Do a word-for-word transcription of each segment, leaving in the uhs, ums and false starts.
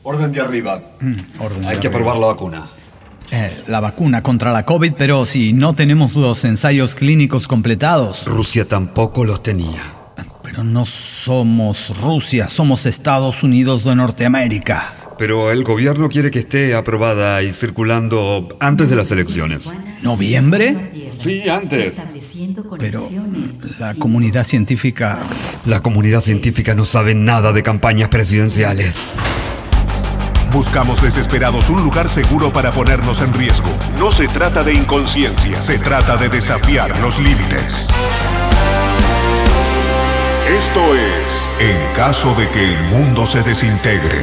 Orden de arriba. Mm, orden de Hay que arriba. probar la vacuna. Eh, la vacuna contra la COVID, pero si no tenemos los ensayos clínicos completados. Rusia tampoco los tenía. Pero no somos Rusia, somos Estados Unidos de Norteamérica. Pero el gobierno quiere que esté aprobada y circulando antes de las elecciones. ¿Noviembre? Sí, antes. Pero la comunidad científica... La comunidad científica no sabe nada de campañas presidenciales. Buscamos desesperados un lugar seguro para ponernos en riesgo. No se trata de inconsciencia. Se trata de desafiar los límites. Esto es En caso de que el mundo se desintegre.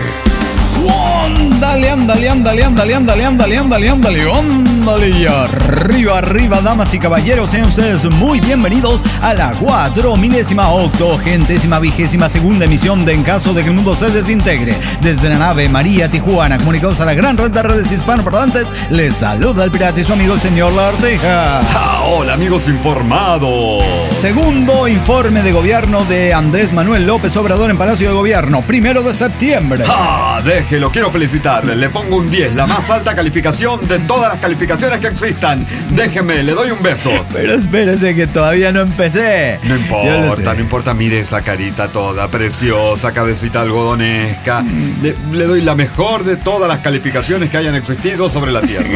Ándale, ándale, ándale, ándale, ándale, ándale, ándale, ándale, ándale. Y arriba, arriba, damas y caballeros, sean ustedes muy bienvenidos a la cuatromilésima, octogentésima, vigésima segunda emisión de En caso de que el mundo se desintegre. Desde la nave María Tijuana, comunicados a la gran red de redes hispanoparlantes, les saluda el pirata y su amigo el señor La Arteja. Ah, hola, amigos informados. Segundo informe de gobierno de Andrés Manuel López Obrador en Palacio de Gobierno, primero de septiembre. Ah, déjelo, quiero felicitarle. Le pongo un diez, la más alta calificación de todas las calificaciones que existan. Déjeme, le doy un beso. Pero espérese que todavía no empecé. No Yo lo importa, sé. no importa. Mire esa carita toda preciosa, cabecita algodonesca. Le, le doy la mejor de todas las calificaciones que hayan existido sobre la Tierra.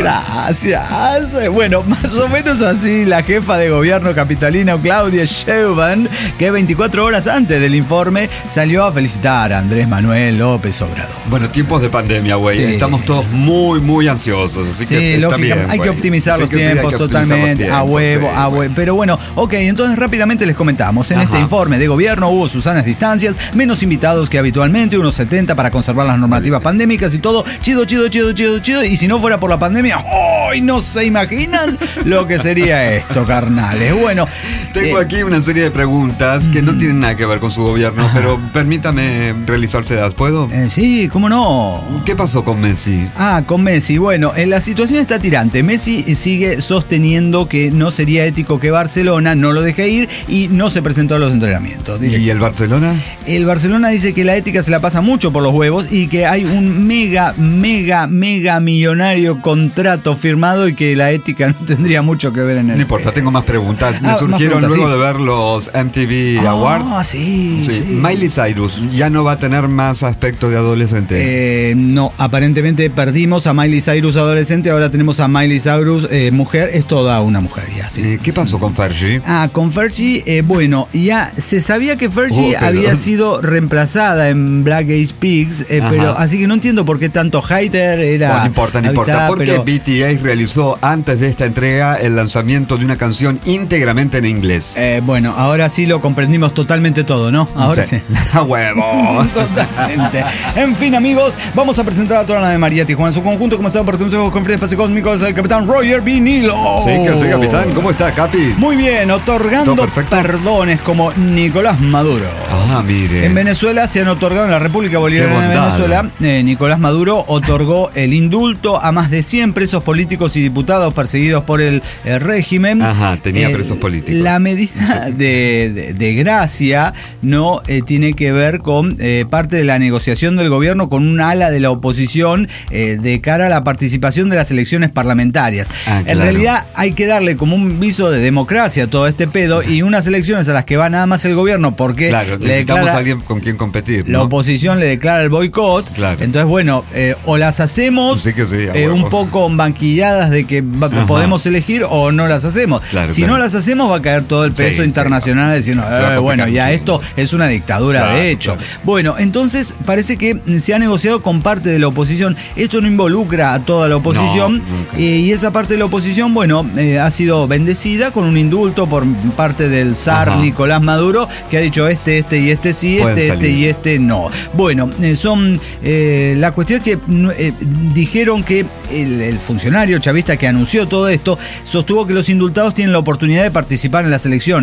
Gracias. Bueno, más o menos así la jefa de gobierno capitalino Claudia Sheinbaum, que veinticuatro horas antes del informe salió a felicitar a Andrés Manuel López Obrador. Bueno, tiempos de pandemia, güey. Sí. Estamos todos muy, muy ansiosos. Así Sí, que está lógica, bien, hay que güey. optimizar Sí los que sí, hay que tiempos optimizar los totalmente, a tiempos, huevo, sí, a güey. huevo. Pero bueno, ok, entonces rápidamente les comentamos. En Ajá. este informe de gobierno hubo sus sanas distancias, menos invitados que habitualmente, unos setenta para conservar las normativas pandémicas y todo. Chido, chido, chido, chido, chido. Y si no fuera por la pandemia, ¡ay! No se imaginan lo que sería esto, carnales. Bueno, Tengo eh, aquí una serie de preguntas que no tienen nada que ver con su gobierno, pero permítame realizárselas, ¿puedo? eh, sí, ¿cómo no? ¿Qué pasó con Messi? Ah, con Messi. Bueno, eh, la situación está tirante. Messi sigue sosteniendo que no sería ético que Barcelona no lo deje ir y no se presentó a los entrenamientos. ¿Y el Barcelona? El Barcelona dice que la ética se la pasa mucho por los huevos y que hay un mega, mega, mega millonario contrato firmado y que la ética no tendría mucho que ver en el... No importa, tengo más preguntas. Me Ah, más surgieron preguntas, luego sí. de ver los M T V Ah, Awards. sí, Sí. sí. Miley Cyrus ya no va a tener más aspecto de adolescente. Eh, no, aparentemente perdimos a Miley Cyrus adolescente, ahora tenemos a Miley Cyrus eh, mujer, es toda una mujer ya, sí. Eh, ¿Qué pasó con Fergie? Ah, con Fergie, eh, bueno, ya se sabía que Fergie Oh, pero- había sido reemplazada en Black Eyed Peas, eh, Ajá. pero así que no entiendo por qué tanto hater era. Bueno, no importa, no importa. avisada, Porque pero- B T S realizó antes de esta entrega el lanzamiento de una canción íntegramente en inglés. Eh, bueno, ahora sí lo comprendimos totalmente todo, ¿no? Ahora sí. ¡A huevo! Totalmente. En fin, amigos, vamos a presentar a toda la de María Tijuana en su conjunto, comenzando por consejos con espacio cósmicos, el capitán Roger Vinilo. Sí, que sí, capitán. ¿Cómo está, Capi? Muy bien, otorgando ¿Todo perfecto? perdones como Nicolás Maduro. Ah, mire. En Venezuela se han otorgado, en la República Bolivariana de bondad. Venezuela, eh, Nicolás Maduro otorgó el indulto a más de cien presos políticos y diputados perseguidos por el, el régimen. Ajá, tenía Eh, presos políticos. La medida de, de- de gracia no eh, tiene que ver con eh, parte de la negociación del gobierno con un ala de la oposición eh, de cara a la participación de las elecciones parlamentarias. Ah, En claro. realidad hay que darle como un viso de democracia a todo este pedo y unas elecciones a las que va nada más el gobierno porque Claro, le necesitamos declara- a alguien con quien competir, la ¿no? oposición le declara el boicot. Claro. Entonces, bueno, eh, o las hacemos Sí que sí, a eh, huevo. un poco banquilladas de que va- Ajá. podemos elegir o no las hacemos. Claro, si claro. no las hacemos va a caer todo el peso Sí, internacional diciendo, Se va a "Eh, complicar bueno, ya muchísimo". esto es una dictadura Claro, de hecho. claro. Bueno, entonces parece que se ha negociado con parte de la oposición. Esto no involucra a toda la oposición. No, nunca. eh, y esa parte de la oposición, bueno, eh, ha sido bendecida con un indulto por parte del zar Ajá. Nicolás Maduro, que ha dicho este, este y este sí, Pueden este, este salir. y este no. Bueno, eh, son eh, la cuestión es que mm, eh, dijeron que el, el funcionario chavista que anunció todo esto sostuvo que los indultados tienen la oportunidad de participar en las elecciones.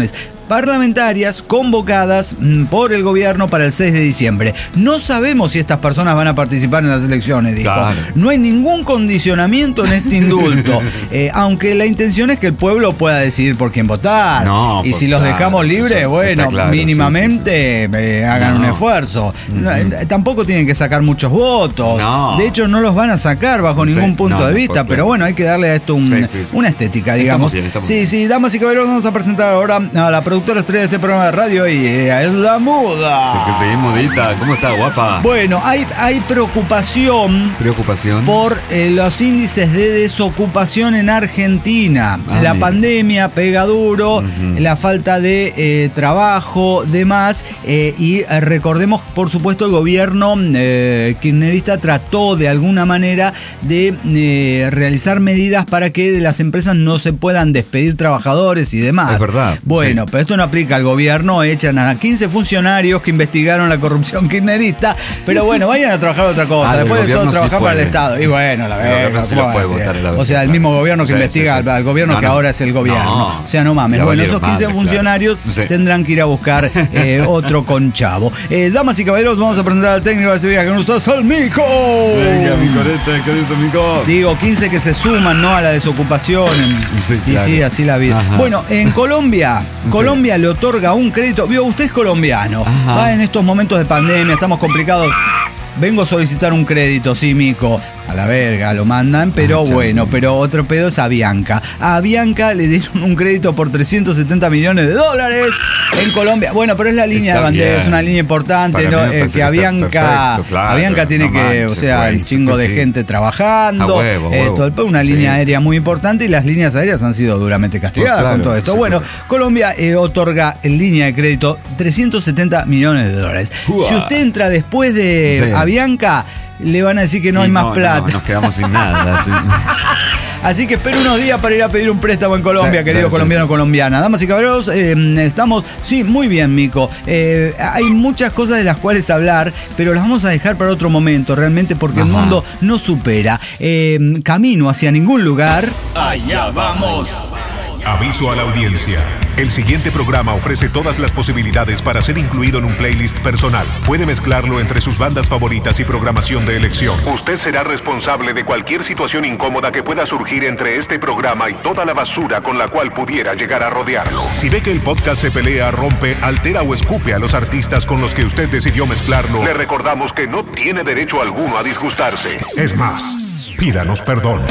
parlamentarias convocadas mm, por el gobierno para el seis de diciembre. No sabemos si estas personas van a participar en las elecciones, dijo. Claro. No hay ningún condicionamiento en este indulto, eh, aunque la intención es que el pueblo pueda decidir por quién votar. No, y pues si los claro, dejamos libres, está bueno, claro, mínimamente sí, sí, sí. Eh, hagan No. un esfuerzo. Uh-huh. No, eh, tampoco tienen que sacar muchos votos. No. De hecho, no los van a sacar bajo Sí, ningún punto no, de no, vista, pues, pero claro. bueno, hay que darle a esto un, Sí, sí, sí. una estética, digamos. Estamos bien, estamos sí, bien. sí, damas y caballeros, vamos a presentar ahora a la productora estrella de este programa de radio y ella es la muda. Sí, que seguimos, Mudita. ¿Cómo está, guapa? Bueno, hay, hay preocupación Preocupación. por eh, los índices de desocupación en Argentina. Ah, la mira. pandemia pega duro, Ujú. la falta de eh, trabajo, demás. Eh, y eh, recordemos, por supuesto, el gobierno eh, kirchnerista trató de alguna manera de eh, realizar medidas para que de las empresas no se puedan despedir trabajadores y demás. Es verdad, Bueno, sí. pero esto no aplica al gobierno. Echan a quince funcionarios que investigaron la corrupción kirchnerista. Pero bueno, vayan a trabajar otra cosa. Ah, del Después de todo, gobierno sí trabajar para el puede. Estado. Y bueno, la El verdad. gobierno sí lo puede votar, la O verdad, sea, el claro. mismo gobierno que Sí, investiga sí, sí. al, al gobierno No, que no. ahora es el gobierno. No. O sea, no mames. Ya Bueno, valieron esos quince madre, funcionarios claro. Sí. tendrán que ir a buscar eh, otro conchavo. Eh, damas y caballeros, vamos a presentar al técnico de este viaje con ustedes, al Mico. Venga, mi coreta, querido Mico. Digo, quince que se suman, ¿no?, a la desocupación. Y sí, Y claro. sí, así la vida. Ajá. Bueno, en Colombia, Sí. Colombia le otorga un crédito. Vio, usted es colombiano. Ajá. Va en estos momentos de pandemia, estamos complicados. Vengo a solicitar un crédito, sí, Mico. A la verga lo mandan, pero Ah, bueno, chamo. pero otro pedo es a Bianca. A Bianca le dieron un crédito por trescientos setenta millones de dólares en Colombia. Bueno, pero es la línea Está de bandera, bien. es una línea importante, Para ¿no? mí me Eh, parece que a que está Bianca, perfecto, claro, a Bianca tiene no que, manches, o sea, güey, el chingo sí de que sí. gente trabajando, A huevo, eh, huevo. todo el pedo, una Sí, línea sí, aérea sí, muy sí. importante y las líneas aéreas han sido duramente castigadas Pues claro, con todo esto. sí, Bueno, pues. Colombia eh, otorga en línea de crédito trescientos setenta millones de dólares. Uah. Si usted entra después de Sí. Avianca, le van a decir que no Y hay más plata. No, nos quedamos sin nada. sí. Así que espere unos días para ir a pedir un préstamo en Colombia, Sí, querido sí, colombiano o sí. colombiana. Damas y caballeros, eh, estamos, sí, muy bien, Mico. Eh, hay muchas cosas de las cuales hablar, pero las vamos a dejar para otro momento, realmente, porque el Ajá. mundo no supera. Eh, camino hacia ningún lugar. Allá vamos. Aviso a la audiencia. El siguiente programa ofrece todas las posibilidades para ser incluido en un playlist personal. Puede mezclarlo entre sus bandas favoritas y programación de elección. Usted será responsable de cualquier situación incómoda que pueda surgir entre este programa y toda la basura con la cual pudiera llegar a rodearlo. Si ve que el podcast se pelea, rompe, altera o escupe a los artistas con los que usted decidió mezclarlo, Le recordamos que no tiene derecho alguno a disgustarse. es más, pídanos perdón.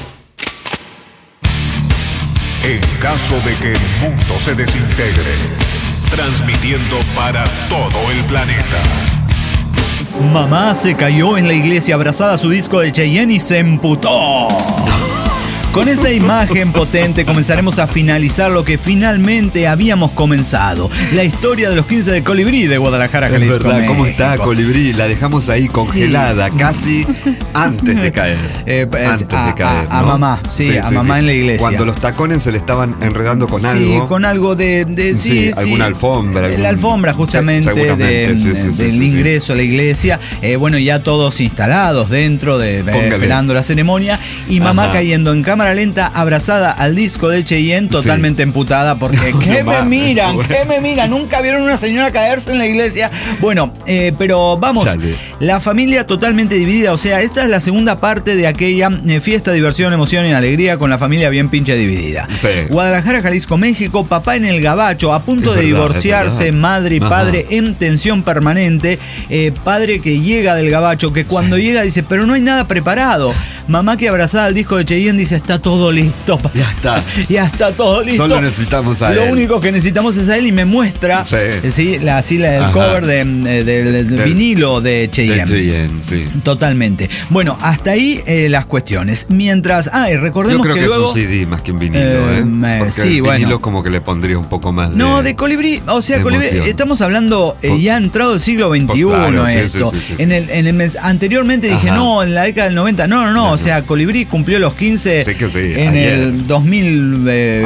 En caso de que el mundo se desintegre, transmitiendo para todo el planeta. Mamá se cayó en la iglesia abrazada a su disco de Cheyenne y se emputó. Con esa imagen potente comenzaremos a finalizar lo que finalmente habíamos comenzado. La historia de los quince de Colibrí de Guadalajara, Es Jalisco, verdad, ¿cómo México. está Colibrí? La dejamos ahí congelada, casi antes de caer. Eh, pues, antes a- de caer. a- a ¿no? mamá, sí, a mamá en la iglesia. Cuando los tacones se le estaban enredando con Sí, algo. con algo de... de- sí, Sí, sí. alguna alfombra, algún- La alfombra justamente Sí, seguramente, de- sí, sí, sí, del sí, sí. ingreso a la iglesia. Eh, bueno, ya todos instalados dentro, de, eh, Póngale. esperando la ceremonia. Y mamá Ajá. cayendo en cámara lenta, abrazada al disco de Cheyenne, totalmente emputada porque No, ¿qué no me mames, miran? güey. ¿Qué me miran? Nunca vieron una señora caerse en la iglesia. Bueno, eh, pero vamos, Chale. la familia totalmente dividida. O sea, esta es la segunda parte de aquella eh, fiesta, diversión, emoción y alegría con la familia bien pinche dividida. Sí. Guadalajara, Jalisco, México, papá en el gabacho, a punto Es de verdad, divorciarse, es verdad. madre y Ajá. padre en tensión permanente, eh, padre que llega del gabacho, que cuando llega dice, pero no hay nada preparado. Mamá que abrazada al disco de Cheyenne dice, está todo listo. pa- Ya está. Ya está todo listo. Solo necesitamos a Lo él. único que necesitamos es a él y me muestra Sí. eh, sí, la, así la, el Ajá. cover de, de- de- del Del- vinilo de Cheyenne. De Cheyenne, sí. Totalmente. Bueno, hasta ahí eh, las cuestiones. Mientras, ah, y Yo recordemos creo que, luego... es un C D más que un vinilo, Eh, ¿eh? eh, Porque sí, el bueno. vinilo como que le pondría un poco más de... No, de Colibrí, o sea, de Colibrí, emoción. estamos hablando eh, Por- ya entrado el siglo veintiuno Pues claro, sí, esto. sí, sí, sí, en sí. el, en el mes- anteriormente dije, Ajá. no, en la década del noventa, no, no, no, o sea, Colibrí cumplió los quince Sí, que sí. En ayer. el dos mil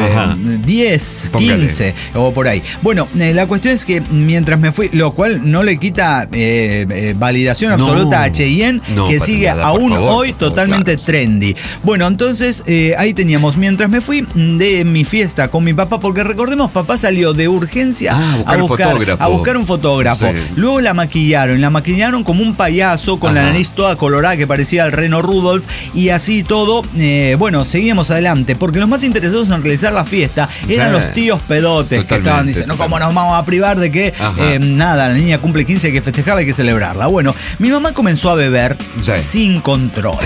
diez, Póngale. quince o por ahí. Bueno, eh, la cuestión es que mientras me fui, lo cual no le quita eh, eh, validación absoluta No. a Cheyenne, No, que para sigue nada, por aún favor, hoy por favor, totalmente claro, sí. trendy. Bueno, entonces eh, ahí teníamos, mientras me fui de mi fiesta con mi papá, porque recordemos, papá salió de urgencia Ah, a buscar a, buscar, fotógrafo. a buscar un fotógrafo. Sí. Luego la maquillaron, la maquillaron como un payaso con la Ajá. nariz toda colorada que parecía el reno Rudolph, y así todo, eh, bueno, seguíamos adelante, porque los más interesados en realizar la fiesta eran Sí. los tíos pedotes. Totalmente, que estaban diciendo, totalmente. ¿cómo nos vamos a privar de que Ajá. eh, nada, la niña cumple quince, hay que festejarla, hay que celebrarla? Bueno, mi mamá comenzó a beber Sí. sin control,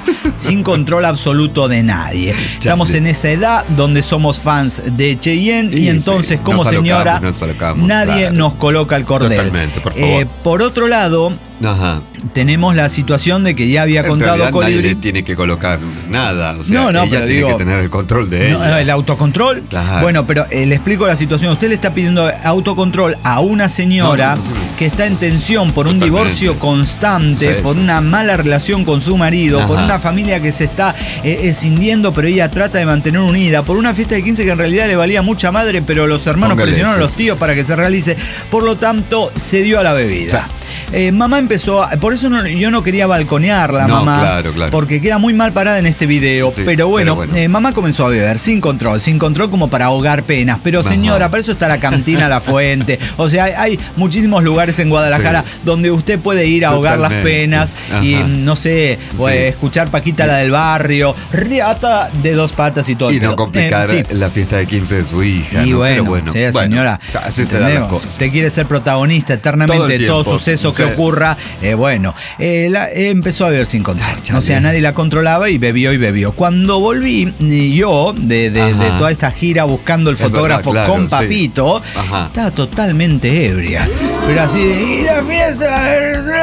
sin control absoluto de nadie. Estamos en esa edad donde somos fans de Cheyenne, y Sí, entonces, sí, como nos alocamos, señora, nos alocamos, nadie claro. nos coloca el cordel. Totalmente, por favor. Eh, por otro lado, Ajá. tenemos la situación de que ya había En contado realidad nadie Colibrí. le tiene que colocar nada. O sea, No, no, ella pero tiene digo- que tener el control de No, ella. el autocontrol. Claro. Bueno, pero eh, le explico la situación. Usted le está pidiendo autocontrol a una señora No, sí, sí, sí. que está en tensión por un Totalmente. divorcio constante, Sí, por sí. una mala relación con su marido, Ajá. por una familia que se está eh, escindiendo, pero ella trata de mantener unida, por una fiesta de quince que en realidad le valía mucha madre, pero los hermanos Póngale, presionaron a sí, los sí, tíos sí. para que se realice. Por lo tanto, se dio a la bebida. Eh, mamá empezó, a- por eso no- yo no quería balconearla, No, mamá, claro, claro. porque queda muy mal parada en este video, Sí, pero bueno, pero bueno. eh, mamá comenzó a beber sin control, sin control como para ahogar penas, pero Ajá. señora, para eso está la cantina La Fuente, o sea, hay, hay muchísimos lugares en Guadalajara Sí. donde usted puede ir a ahogar las Totalmente. penas y Ajá. no sé, o, Sí. eh, escuchar Paquita la del barrio, riata de dos patas y todo. el Y no pedo. complicar Eh, sí. la fiesta de quince de su hija. Y ¿no? bueno, Pero bueno, sí, bueno, señora, así se dan las entendemos. cosas. Usted quiere ser protagonista eternamente Todo el de todo tiempo, suceso que sí. ocurra. Eh, bueno, eh, la- eh, empezó a beber sin control. chale. O sea, nadie la controlaba y bebió y bebió. Cuando volví, y yo, de, de- de Ajá. toda esta gira buscando el Es verdad, fotógrafo claro, con sí. Papito, Ajá. estaba totalmente ebria. Pero así de, y la fiesta,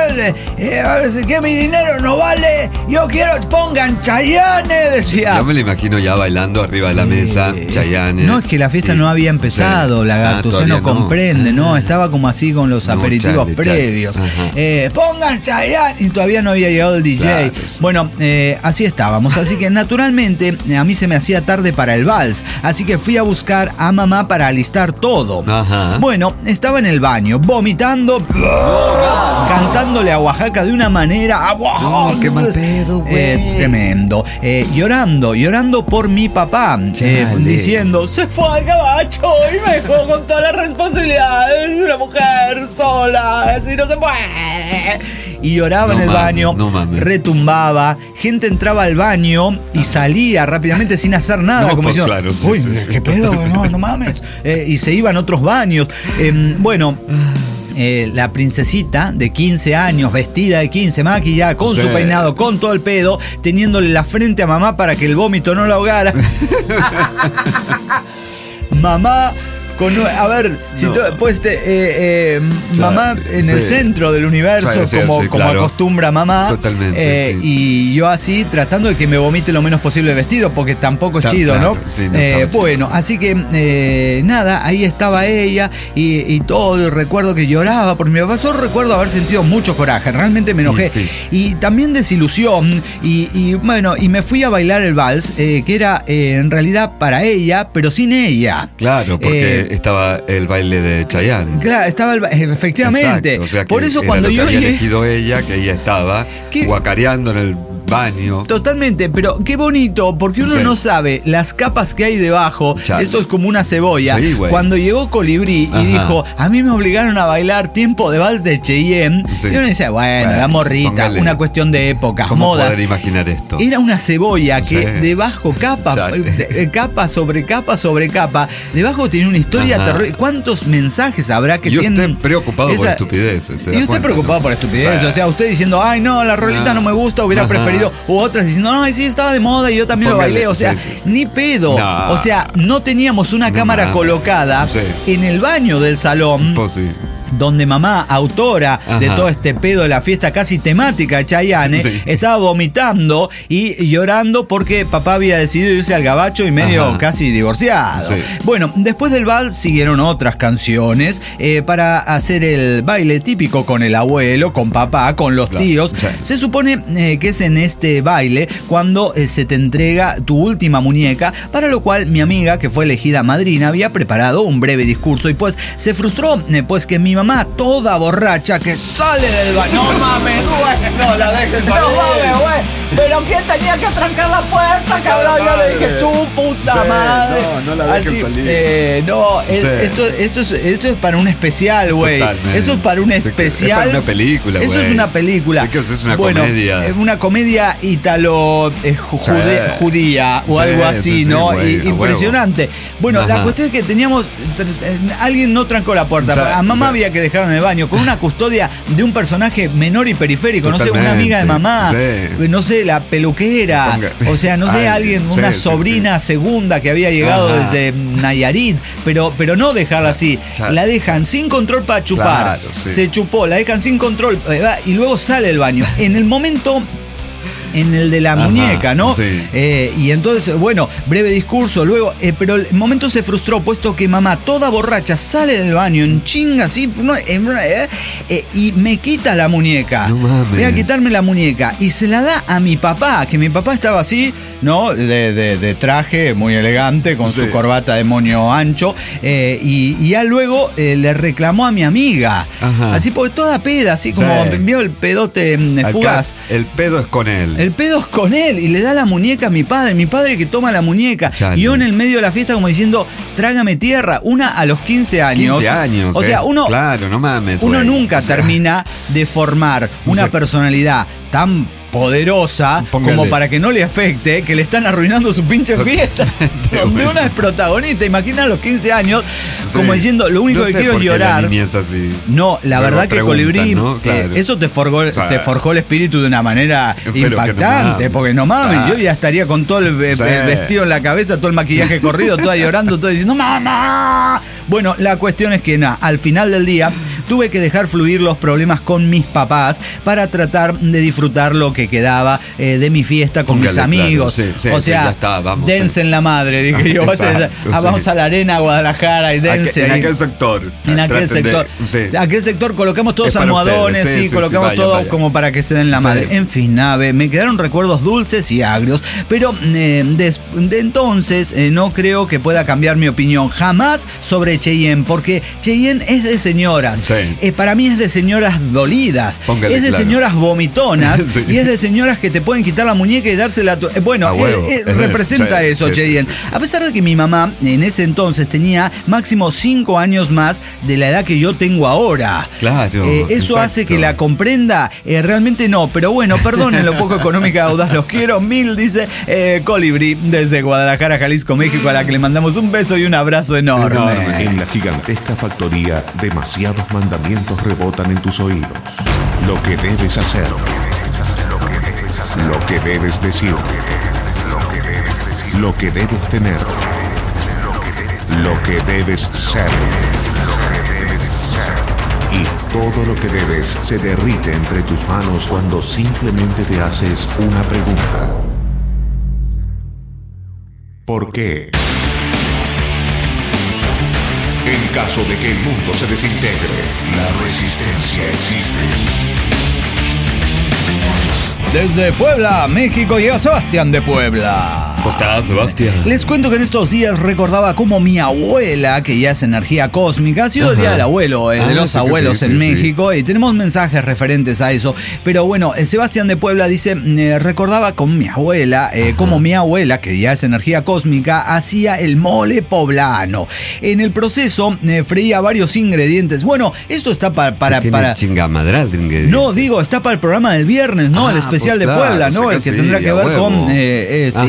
eh, a ver si que mi dinero no vale, yo quiero, pongan Chayanne, decía. Yo me lo imagino ya bailando arriba de la Sí. mesa, Chayanne. No, es que la fiesta y- no había empezado, Sí. lagarto. Ah, Usted todavía no comprende, ¿no? Estaba como así con los No, aperitivos chale, chale. previos. Ajá. Eh, pongan Chayanne, y todavía no había llegado el D J. Claro, sí. Bueno, eh, así estábamos. Así que naturalmente eh, a mí se me hacía tarde para el vals. Así que fui a buscar a mamá para alistar todo. Ajá. Bueno, estaba en el baño, vomitando, cantándole a Oaxaca de una manera. No, qué mal pedo, güey. Eh, tremendo. Eh, llorando, llorando por mi papá. eh, Chale. diciendo, se fue al gabacho y me dejó con todas las responsabilidades de una mujer sola. Así no se puede. Y lloraba No en el mames, baño, no mames. retumbaba. Gente entraba al baño y salía rápidamente sin hacer nada. No, como pues diciendo, claro, sí, uy, sí, sí, qué pedo, no, no mames. Eh, y se iban a otros baños. Eh, bueno. Eh, la princesita de quince años, vestida de quince, maquillada, con Sí. su peinado, con todo el pedo, teniéndole la frente a mamá para que el vómito no la ahogara. Mamá, con, a ver, si No. tú, pues, te, eh, eh, Ya, mamá en sí. el centro del universo, Sí, sí, como, sí, como claro. acostumbra mamá. Totalmente, Eh, sí. Y yo así, tratando de que me vomite lo menos posible el vestido, porque tampoco es Claro, chido, claro, ¿no? sí, no Eh, estaba chido. bueno, así que eh, nada, ahí estaba ella y, y todo, y recuerdo que lloraba por mi papá. Solo recuerdo haber sentido mucho coraje, realmente me enojé. Sí, sí. Y también desilusión, y, y bueno, y me fui a bailar el vals, eh, que era eh, en realidad para ella, pero sin ella. Claro, porque Eh, estaba el baile de Chayanne. Claro, estaba el ba- efectivamente. Exacto, o sea que por eso era cuando lo que yo había llegué- elegido ella, que ella estaba ¿Qué? guacareando en el baño. Totalmente, pero qué bonito, porque uno Sí. no sabe las capas que hay debajo. Chale. Esto es como una cebolla. Sí, güey. Cuando llegó Colibrí Ajá. y dijo, a mí me obligaron a bailar tiempo de vals de Cheyenne, Sí. y uno decía, bueno, Bueno, la morrita, póngale. una cuestión de épocas, ¿Cómo modas. poder imaginar esto? Era una cebolla que Sí. debajo, capa, Chale. eh, eh, capa sobre capa sobre capa, debajo tiene una historia Ajá. terrible. ¿Cuántos mensajes habrá que Y usted tienen? preocupado por esa- estupideces, ¿se da Y usted cuenta, preocupado no? por estupideces. Sí. O sea, usted diciendo, ay, no, la rolita Ah. no me gusta, hubiera Ajá. preferido. U otras diciendo, no, ay, sí, estaba de moda y yo también Póngale, lo bailé. O sea, sí, sí, sí. ni pedo. No. O sea, no teníamos una No cámara mames. colocada Sí. en el baño del salón. Pues sí. donde mamá, autora Ajá. de todo este pedo de la fiesta casi temática de Chayanne, sí. estaba vomitando y llorando porque papá había decidido irse al gabacho y medio Ajá. casi divorciado. Sí. Bueno, después del vals siguieron otras canciones eh, para hacer el baile típico con el abuelo, con papá, con los claro. tíos. Sí. Se supone eh, que es en este baile cuando eh, se te entrega tu última muñeca, para lo cual mi amiga, que fue elegida madrina, había preparado un breve discurso y pues se frustró, eh, pues que mi mamá, toda borracha, que sale del baño. No mames, güey. No la dejes salir. No mames, güey. Pero ¿quién tenía que trancar la puerta, cabrón? Yo le dije, chu, puta sí, madre. No, no la dejes Así, salir. Eh, no, es, sí. esto, esto, es, esto es para un especial, güey. Esto es para un especial. Es para una película, güey. Eso es una película. Sí que eso es una bueno, comedia. Es una comedia italo eh, jude, sí. judía o sí, algo así, sí, ¿no? Sí, y, impresionante. Bueno, Ajá. la cuestión es que teníamos... Alguien no trancó la puerta. Sí, a mamá sí. había que dejarla en el baño con una custodia de un personaje menor y periférico. Totalmente. No sé, una amiga de mamá. Sí. No sé, la peluquera. Ponga. O sea, no sé, Ay, alguien, sí, una sí, sobrina sí. segunda que había llegado Ajá. desde Nayarit. Pero, pero no dejarla así. Claro. La dejan sin control para chupar. Claro, sí. Se chupó, la dejan sin control eh, y luego sale del baño. En el momento... en el de la Ajá, muñeca, ¿no? Sí. Eh, y entonces, bueno, breve discurso, luego, eh, pero el momento se frustró, puesto que mamá, toda borracha, sale del baño en chinga, así, eh, eh, y me quita la muñeca. No mames. Voy a quitarme la muñeca. Y se la da a mi papá, que mi papá estaba así, ¿no? De, de, de traje, muy elegante, con sí. su corbata de moño ancho, eh, y, y ya luego eh, le reclamó a mi amiga. Ajá. Así, porque toda peda, así como sí. vio el pedote eh, fugaz. Acá, el pedo es con él. El pedo es con él y le da la muñeca a mi padre, mi padre que toma la muñeca. Chale. Y yo en el medio de la fiesta como diciendo, trágame tierra, una a los quince años. quince años. O sea, uno, claro, no mames, uno güey. nunca o sea, termina de formar una sí. personalidad tan poderosa Póngale. como para que no le afecte que le están arruinando su pinche fiesta donde una es protaforista. Imagina a los quince años sí. como diciendo lo único no que sé quiero por es llorar. La niñez así. No, la Luego verdad que Colibrí ¿no? claro. eh, eso te forjó, o sea, te forjó el espíritu de una manera impactante, no porque no mames, ah. yo ya estaría con todo el, sí. el vestido en la cabeza, todo el maquillaje corrido, toda llorando, toda diciendo ¡mamá! Bueno, la cuestión es que na, al final del día tuve que dejar fluir los problemas con mis papás para tratar de disfrutar lo que quedaba eh, de mi fiesta con Póngale, mis amigos. Claro, sí, sí, o sea, sí, está, vamos, dense sí. en la madre, dije yo. Exacto, ah, vamos sí. a la arena, a Guadalajara y dense. En aquel sector. En aquel sector. De, sí. aquel sector colocamos todos almohadones, sí, sí, sí, colocamos sí, vaya, todo vaya. como para que se den la madre. Sí. En fin, nave, me quedaron recuerdos dulces y agrios, pero eh, de, de entonces eh, no creo que pueda cambiar mi opinión jamás sobre Cheyenne, porque Cheyenne es de señoras. Sí. Eh, para mí es de señoras dolidas, Póngale, es de claro. señoras vomitonas sí. y es de señoras que te pueden quitar la muñeca y dársela a tu... Eh, bueno, eh, eh, representa sí, eso, sí, Cheyenne. Sí, sí. A pesar de que mi mamá en ese entonces tenía máximo cinco años más de la edad que yo tengo ahora. Claro. Eh, eso exacto. hace que la comprenda. Eh, realmente no, pero bueno, perdonen lo poco económica audaz, los quiero mil, dice eh, Colibrí desde Guadalajara, Jalisco, México, a la que le mandamos un beso y un abrazo enorme. enorme. En la gigantesca factoría, demasiados mandamientos rebotan en tus oídos. Lo que debes hacer, lo que debes decir, lo que debes tener, lo que debes ser. Y todo lo que debes se derrite entre tus manos cuando simplemente te haces una pregunta. ¿Por qué? En caso de que el mundo se desintegre, la resistencia existe. Desde Puebla, México, llega Sebastián de Puebla. ¿Cómo estás, Sebastián? Les cuento que en estos días recordaba cómo mi abuela, que ya es energía cósmica, ha sido Ajá. el día del abuelo, eh, ah, de los sí, abuelos sí, en sí, México, sí. y tenemos mensajes referentes a eso. Pero bueno, Sebastián de Puebla dice, eh, recordaba con mi abuela, eh, cómo mi abuela, que ya es energía cósmica, hacía el mole poblano. En el proceso eh, freía varios ingredientes. Bueno, esto está para... para, para chingamadral de ingredientes. No, digo, está para el programa del viernes, ¿no? Ah, el especial pues, de Puebla, ¿no? O sea, el que sí, tendrá que ver huevo. con... Eh, eh, sí,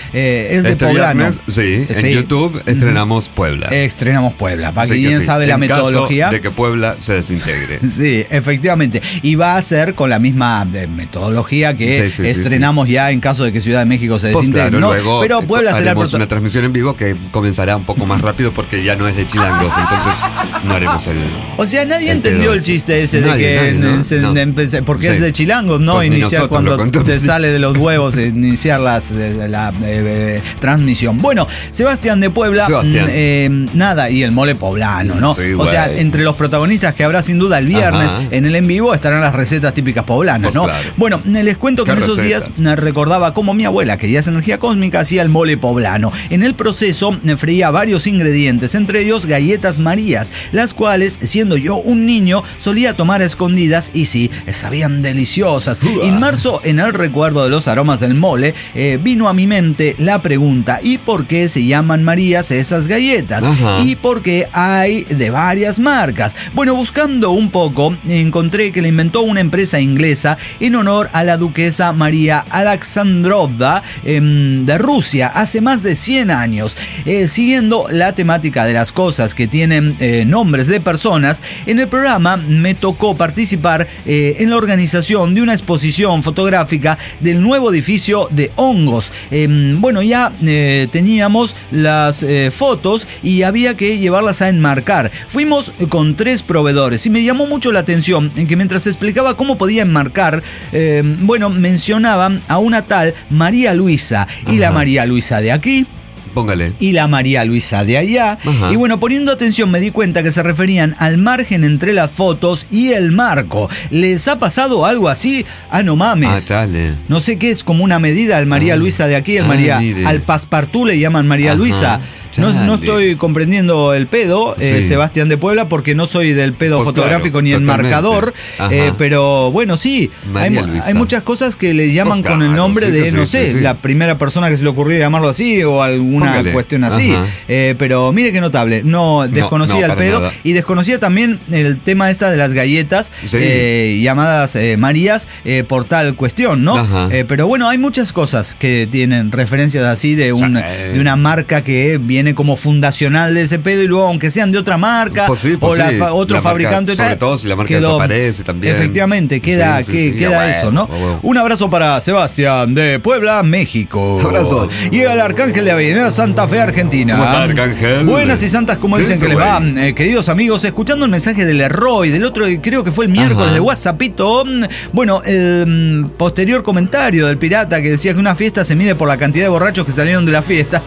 eh, es de este Poblano. Viernes, sí, en sí. YouTube estrenamos Puebla. Estrenamos Puebla, para Así quien sí, sabe en la metodología. Caso de que Puebla se desintegre. Sí, efectivamente. Y va a ser con la misma eh, metodología que sí, sí, estrenamos sí, sí. ya en caso de que Ciudad de México se pues desintegre. claro, ¿no? luego Pero Puebla será el haremos proto- una transmisión en vivo que comenzará un poco más rápido porque ya no es de chilangos, entonces no haremos el... O sea, nadie el entendió pedo, el chiste ese nadie, de que nadie, ¿no? se- No. de empecé- porque Sí. es de chilangos, ¿no? Pues ni Iniciar nosotros lo cuando contamos. te sale de los huevos, eh, iniciar las, eh, la eh, eh, transmisión. Bueno, Sebastián de Puebla, Sebastián. mm, eh, nada, y el mole poblano, ¿no? Sí, o sea, güey. entre los protagonistas que habrá sin duda el viernes Ajá. en el en vivo estarán las recetas típicas poblanas, Pues ¿no? claro. Bueno, les cuento que ¿Qué en esos recetas? días eh, recordaba cómo mi abuela, que ya es energía cósmica, hacía el mole poblano. En el proceso eh, freía varios ingredientes, entre ellos galletas Marías, las cuales, siendo yo un niño, solía tomar a escondidas y sí, sabían deliciosas. Uah. Inmerso en el recuerdo de los aromas del mole, eh, vino a mi mente la pregunta: ¿y por qué se llaman Marías esas galletas? Ajá. ¿Y por qué hay de varias marcas? Bueno, buscando un poco, encontré que la inventó una empresa inglesa en honor a la duquesa María Alexandrovna eh, de Rusia hace más de cien años. Eh, siguiendo la temática de las cosas que tienen eh, nombres de personas, en el programa me tocó participar eh, en la organización de una exposición fotográfica del nuevo edificio de Hongos. Eh, bueno, ya eh, teníamos las eh, fotos y había que llevarlas a enmarcar. Fuimos con tres proveedores y me llamó mucho la atención en que mientras explicaba cómo podía enmarcar, eh, bueno, mencionaban a una tal María Luisa, y la Ajá. María Luisa de aquí Póngale. y la María Luisa de allá. Ajá. Y bueno, poniendo atención me di cuenta que se referían al margen entre las fotos y el marco. ¿Les ha pasado algo así? Ah, no mames. Ah, chale. No sé qué es como una medida, el María Ah. Luisa de aquí, el Ah, María mire. al paspartú le llaman María Ajá. Luisa. No, no Chale. estoy comprendiendo el pedo, eh, Sí. Sebastián de Puebla, porque no soy del pedo Pues fotográfico claro, ni totalmente. enmarcador, Ajá. eh, pero bueno, sí, hay, María mu- Luisa. hay muchas cosas que le llaman Pues con el claro, nombre sí, de, sí, no sí, sé, sí. la primera persona que se le ocurrió llamarlo así o alguna Póngale. cuestión así. Ajá. Eh, pero mire qué notable, no desconocía no, el para pedo nada. y desconocía también el tema esta de las galletas Sí. eh, llamadas eh, Marías eh, por tal cuestión, ¿no? Ajá. Eh, pero bueno, hay muchas cosas que tienen referencias así de, un, O sea, eh. de una marca que viene como fundacional de ese pedo y luego aunque sean de otra marca Pues sí, o pues la sí. fa- otro La marca, fabricante sobre tal, todo si la marca quedó- desaparece también. Efectivamente, queda, Sí, sí, que- sí, queda ya bueno, eso, ¿no? ya bueno. Un abrazo para Sebastián de Puebla, México. Abrazo. Y el Arcángel de Avenida Santa Fe, Argentina. ¿Cómo está, Arcángel? Buenas y santas, como ¿Qué dicen dice, que les güey? van, eh, queridos amigos, escuchando el mensaje del Erroy, del otro, creo que fue el miércoles Ajá. de WhatsAppito. mm, Bueno, el mm, posterior comentario del pirata que decía que una fiesta se mide por la cantidad de borrachos que salieron de la fiesta.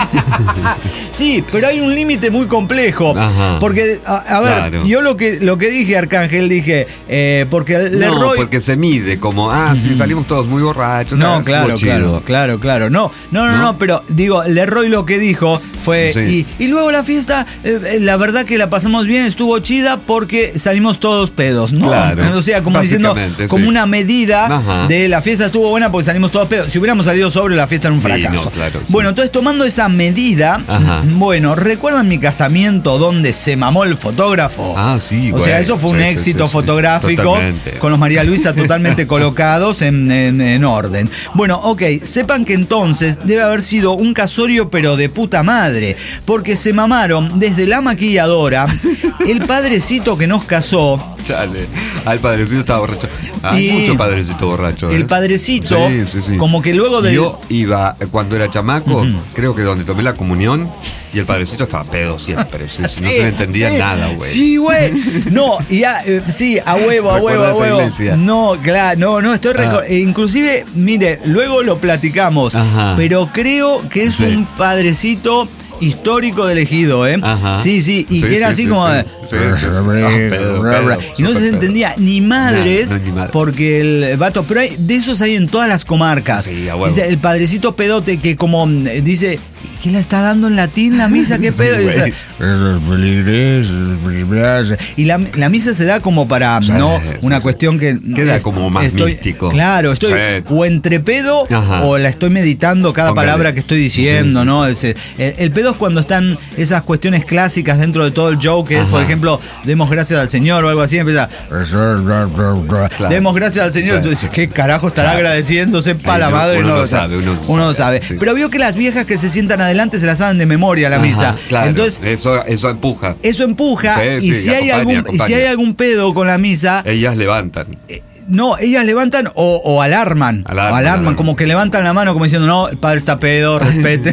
Sí, pero hay un límite muy complejo. Ajá. Porque, a, a ver, Claro. yo lo que, lo que dije, Arcángel, dije, eh, porque el No, Erroy... porque se mide como, ah, sí, salimos todos muy borrachos. No, ah, claro, estuvo chido. claro, claro, claro. No, no, no, no, ¿No? pero digo, Leroy lo que dijo fue. Sí. Y, y luego la fiesta, eh, eh, la verdad que la pasamos bien, estuvo chida porque salimos todos pedos, ¿no? Claro, O sea, como diciendo, básicamente, como sí. una medida Ajá. de la fiesta estuvo buena porque salimos todos pedos. Si hubiéramos salido sobre, la fiesta era un Sí, fracaso. no, claro, sí. Bueno, entonces tomando esa medida, Ajá. bueno, ¿recuerdan mi casamiento donde se mamó el fotógrafo? Ah, sí, O güey. sea, eso fue un Sí, sí, éxito sí, sí. fotográfico Totalmente. con los María Luisa totalmente colocados en, en- en orden. Bueno, ok, sepan que entonces debe haber sido un casorio pero de puta madre, porque se mamaron desde la maquilladora, el padrecito que nos casó, Chale. Ah, el padrecito estaba borracho. Hay Y mucho padrecito borracho. el ¿eh? padrecito, Sí, sí, sí. como que luego de... Yo iba, eh, cuando era chamaco, creo que donde tomé la comunión, y el padrecito estaba pedo siempre. sí, sí, no se le entendía sí, nada, güey. Sí, güey. No, ya, eh, sí, a huevo, a huevo, Recuerda a esa huevo. iglesia. No, claro, no, no, estoy reco- Ah. eh, inclusive, mire, luego lo platicamos, Ajá. pero creo que es Sí. un padrecito histórico del ejido, ¿eh? Ajá. Sí, sí, y Sí, que era sí, así sí, como... sí. de- Sí, sí, sí, estaba pedo, pedo, y no súper se pedo. entendía ni madres, Nah, no, ni madres. porque el vato, pero hay, de esos hay en todas las comarcas. Sí, a huevo. Dice, el padrecito pedote que como mm, dice, ¿qué la está dando en latín la misa? ¿Qué pedo? Sí, y la, la misa se da como para, sí, no, sí, una sí. cuestión que... Queda es, como más estoy, místico. Claro, estoy Sí. o entre pedo Ajá. o la estoy meditando cada Póngale. palabra que estoy diciendo, Sí, sí. ¿no? Es, el, el pedo es cuando están esas cuestiones clásicas dentro de todo el show, que es, Ajá. por ejemplo, demos gracias al Señor o algo así, empieza... Claro. Demos gracias al Señor. Sí. Tú dices, ¿qué carajo estará Claro. agradeciéndose para la Uno- madre? uno no lo sabe, uno lo lo sabe. sabe, sí. Pero vio que las viejas que se sientan adelante se la saben de memoria la Ajá, misa. claro. Entonces, eso, eso empuja. eso empuja. Sí, y, sí, si hay acompaña, algún, y acompaña. si hay algún pedo con la misa, Ellas levantan. no, ellas levantan o, o alarman. Alarman, o alarman, alarman. como que levantan la mano como diciendo, no, el padre está pedo, respete.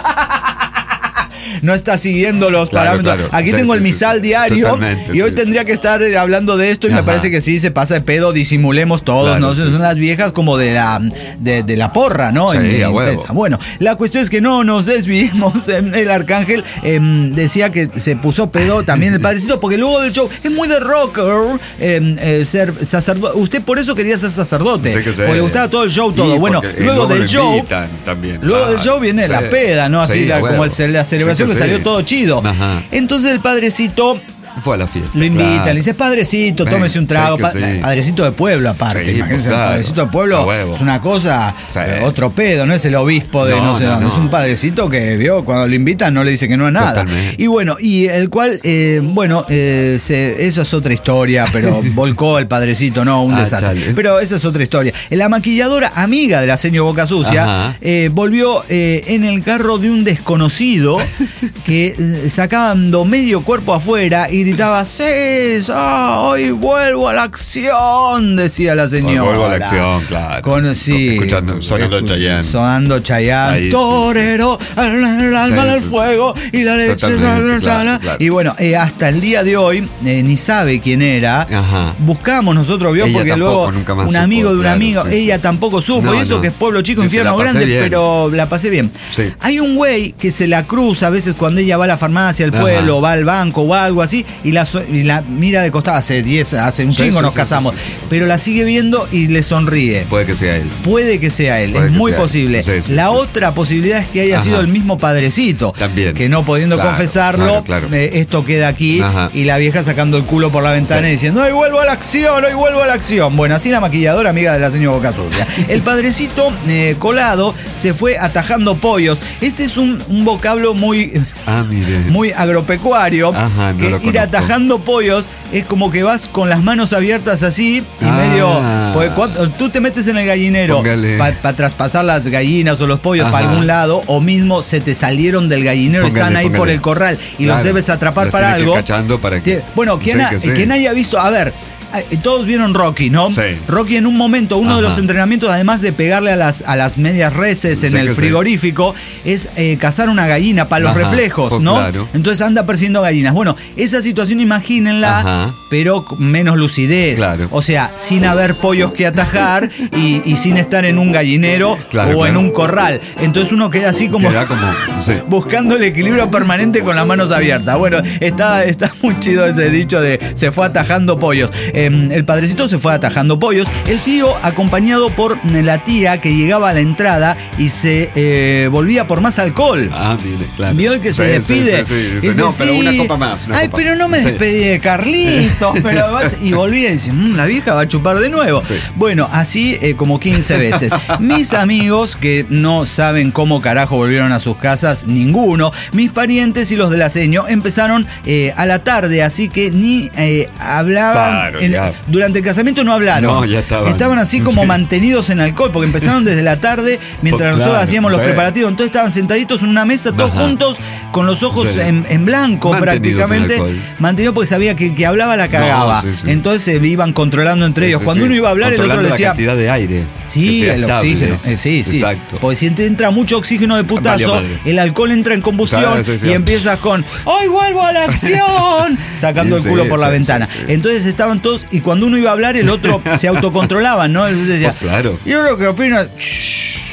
No está siguiendo los Claro, parámetros. claro. Aquí Sí, tengo sí, el sí, misal sí. diario Totalmente, y hoy sí. tendría que estar eh, hablando de esto y me Ajá. parece que sí se pasa de pedo, disimulemos todos, Claro, ¿no? sí, Son sí. las viejas como de la de, de la porra, ¿no? Sí, En- a huevo. intensa. Bueno, la cuestión es que no nos desviemos. El arcángel eh, decía que se puso pedo también el padrecito, porque luego del show es muy de rocker eh, eh, ser sacerdote. Usted por eso quería ser sacerdote, Sí que sé. porque le gustaba todo el show, todo. Y bueno, porque, eh, luego del lo show. invitan también. Luego del Ah, show viene sí. la peda, ¿no? Así Sí, la- a como huevo. el- la celebración Sí que sí. salió todo chido. Ajá. Entonces el padrecito Fue a la fiesta. lo invitan, claro. le dice, padrecito, Ven, tómese un sé trago. que Pa- sí. Padrecito de pueblo, aparte. Sí, Imagínense, pues, el claro. padrecito de A pueblo huevo. es una cosa, Sí. eh, otro pedo, no es el obispo de no, No, sé no, dónde, no. es un padrecito que vio cuando lo invitan no le dice que no es nada. Totalmente. Y bueno, y el cual, eh, bueno, eh, se- eso es otra historia, pero volcó el padrecito, no, un Ah, desastre. chale. Pero esa es otra historia. La maquilladora, amiga de la señora Boca Sucia, Ajá. eh, volvió eh, en el carro de un desconocido que eh, sacando medio cuerpo afuera y gritaba, César, hoy vuelvo a la acción, decía la señora. Hoy vuelvo a la acción, claro. Con, sí, Escuchando, sonando escu- Chayanne. Sonando Chayanne. Ahí, sí, Torero, al al alma Sí, del sí, sí. fuego y la leche Totalmente, sana. claro, claro. Y bueno, eh, hasta el día de hoy eh, ni sabe quién era. Ajá. Buscamos nosotros, vio, Ella porque tampoco, luego nunca más un supo, amigo de un claro, amigo, sí, ella sí, sí. tampoco supo. No, y eso no. que es pueblo chico, Dice, infierno la pasé grande, bien. pero la pasé bien. Sí. Hay un güey que se la cruza a veces cuando ella va a la farmacia, al Ajá. pueblo, o va al banco o algo así, y la, so- y la mira de costado. Hace diez, hace un Sí, chingo sí, nos sí, casamos. sí, sí, sí. Pero la sigue viendo y le sonríe. Puede que sea él. Puede que sea él, Puede es que muy sea él. posible. Sí, sí, la sí. otra posibilidad es que haya Ajá. sido el mismo padrecito. También. Que no pudiendo Claro, confesarlo, claro, claro. eh, esto queda aquí. Ajá. Y la vieja sacando el culo por la ventana Sí. y diciendo, hoy vuelvo a la acción, hoy vuelvo a la acción. Bueno, así la maquilladora, amiga de la señora Boca Sucia. El padrecito eh, colado se fue atajando pollos. Este es un, un vocablo muy... Ah, mire. Muy agropecuario, Ajá, no que lo ir conozco. atajando pollos es como que vas con las manos abiertas así y Ah. medio. Porque cuando tú te metes en el gallinero Póngale. para traspasar las gallinas o los pollos Ajá. para algún lado, o mismo se te salieron del gallinero, Póngale, están ahí por póngale. el corral y los Claro, debes atrapar los para tiene que ir algo. cachando para que- Tie- Bueno, quien, Sí, ha- que sí. quien haya visto, a ver. eh, Todos vieron Rocky, ¿no? Sí. Rocky en un momento, uno de Ajá. los entrenamientos, además de pegarle a las, a las medias reses en Sí el que sí. frigorífico, es eh, cazar una gallina para los Ajá, reflejos, pues ¿no? claro. Entonces anda persiguiendo gallinas. Bueno, esa situación imagínenla, Ajá. pero con menos lucidez. Claro. O sea, sin haber pollos que atajar y, y sin estar en un gallinero Claro, o en claro. un corral. Entonces uno queda así como... Queda como. Sí. Buscando el equilibrio permanente con las manos abiertas. Bueno, está, está muy chido ese dicho de se fue atajando pollos. Eh, el padrecito se fue atajando pollos. El tío, acompañado por la tía que llegaba a la entrada y se eh, volvía por más alcohol. Ah, mire, claro. Vio el que se Sí, sí, despide. sí, sí, sí. Dice, No, pero sí. una copa más. una Ay, copa pero no me más. Sí. despedí de Carlitos. Pero vas- y volvía y dice, "Mm, la vieja va a chupar de nuevo. Sí. Bueno, así eh, como quince veces. Mis amigos que no saben cómo carajo volvieron a sus casas, ninguno. Mis parientes y los de la seño empezaron eh, a la tarde, así que ni eh, hablaban. Claro, en- ya. durante el casamiento no hablaron. No, ya estaban. Estaban así como mantenidos en alcohol, porque empezaron desde la tarde mientras Pues nosotros claro, hacíamos los sí. preparativos. Entonces estaban sentaditos en una mesa, todos Ajá. juntos, con los ojos Sí. en, en blanco Mantenidos prácticamente. en alcohol. Mantenido porque sabía que el que hablaba la cagaba. No, sí, sí. Entonces se iban controlando entre Sí, ellos. sí, Cuando sí. uno iba a hablar, el otro Controlando le la decía. cantidad de aire. Sí, que sea el estable. oxígeno. eh, sí, sí. Exacto. Porque si te entra mucho oxígeno de Vale, putazo, madres. el alcohol entra en combustión Sí, sí, sí. y empiezas con ¡hoy vuelvo a la acción! Sacando el Sí, culo por la sí, ventana. sí, sí. Entonces estaban todos, y cuando uno iba a hablar, el otro se autocontrolaba, ¿no? Entonces decía, Pues claro. yo lo que opino es. "Shh,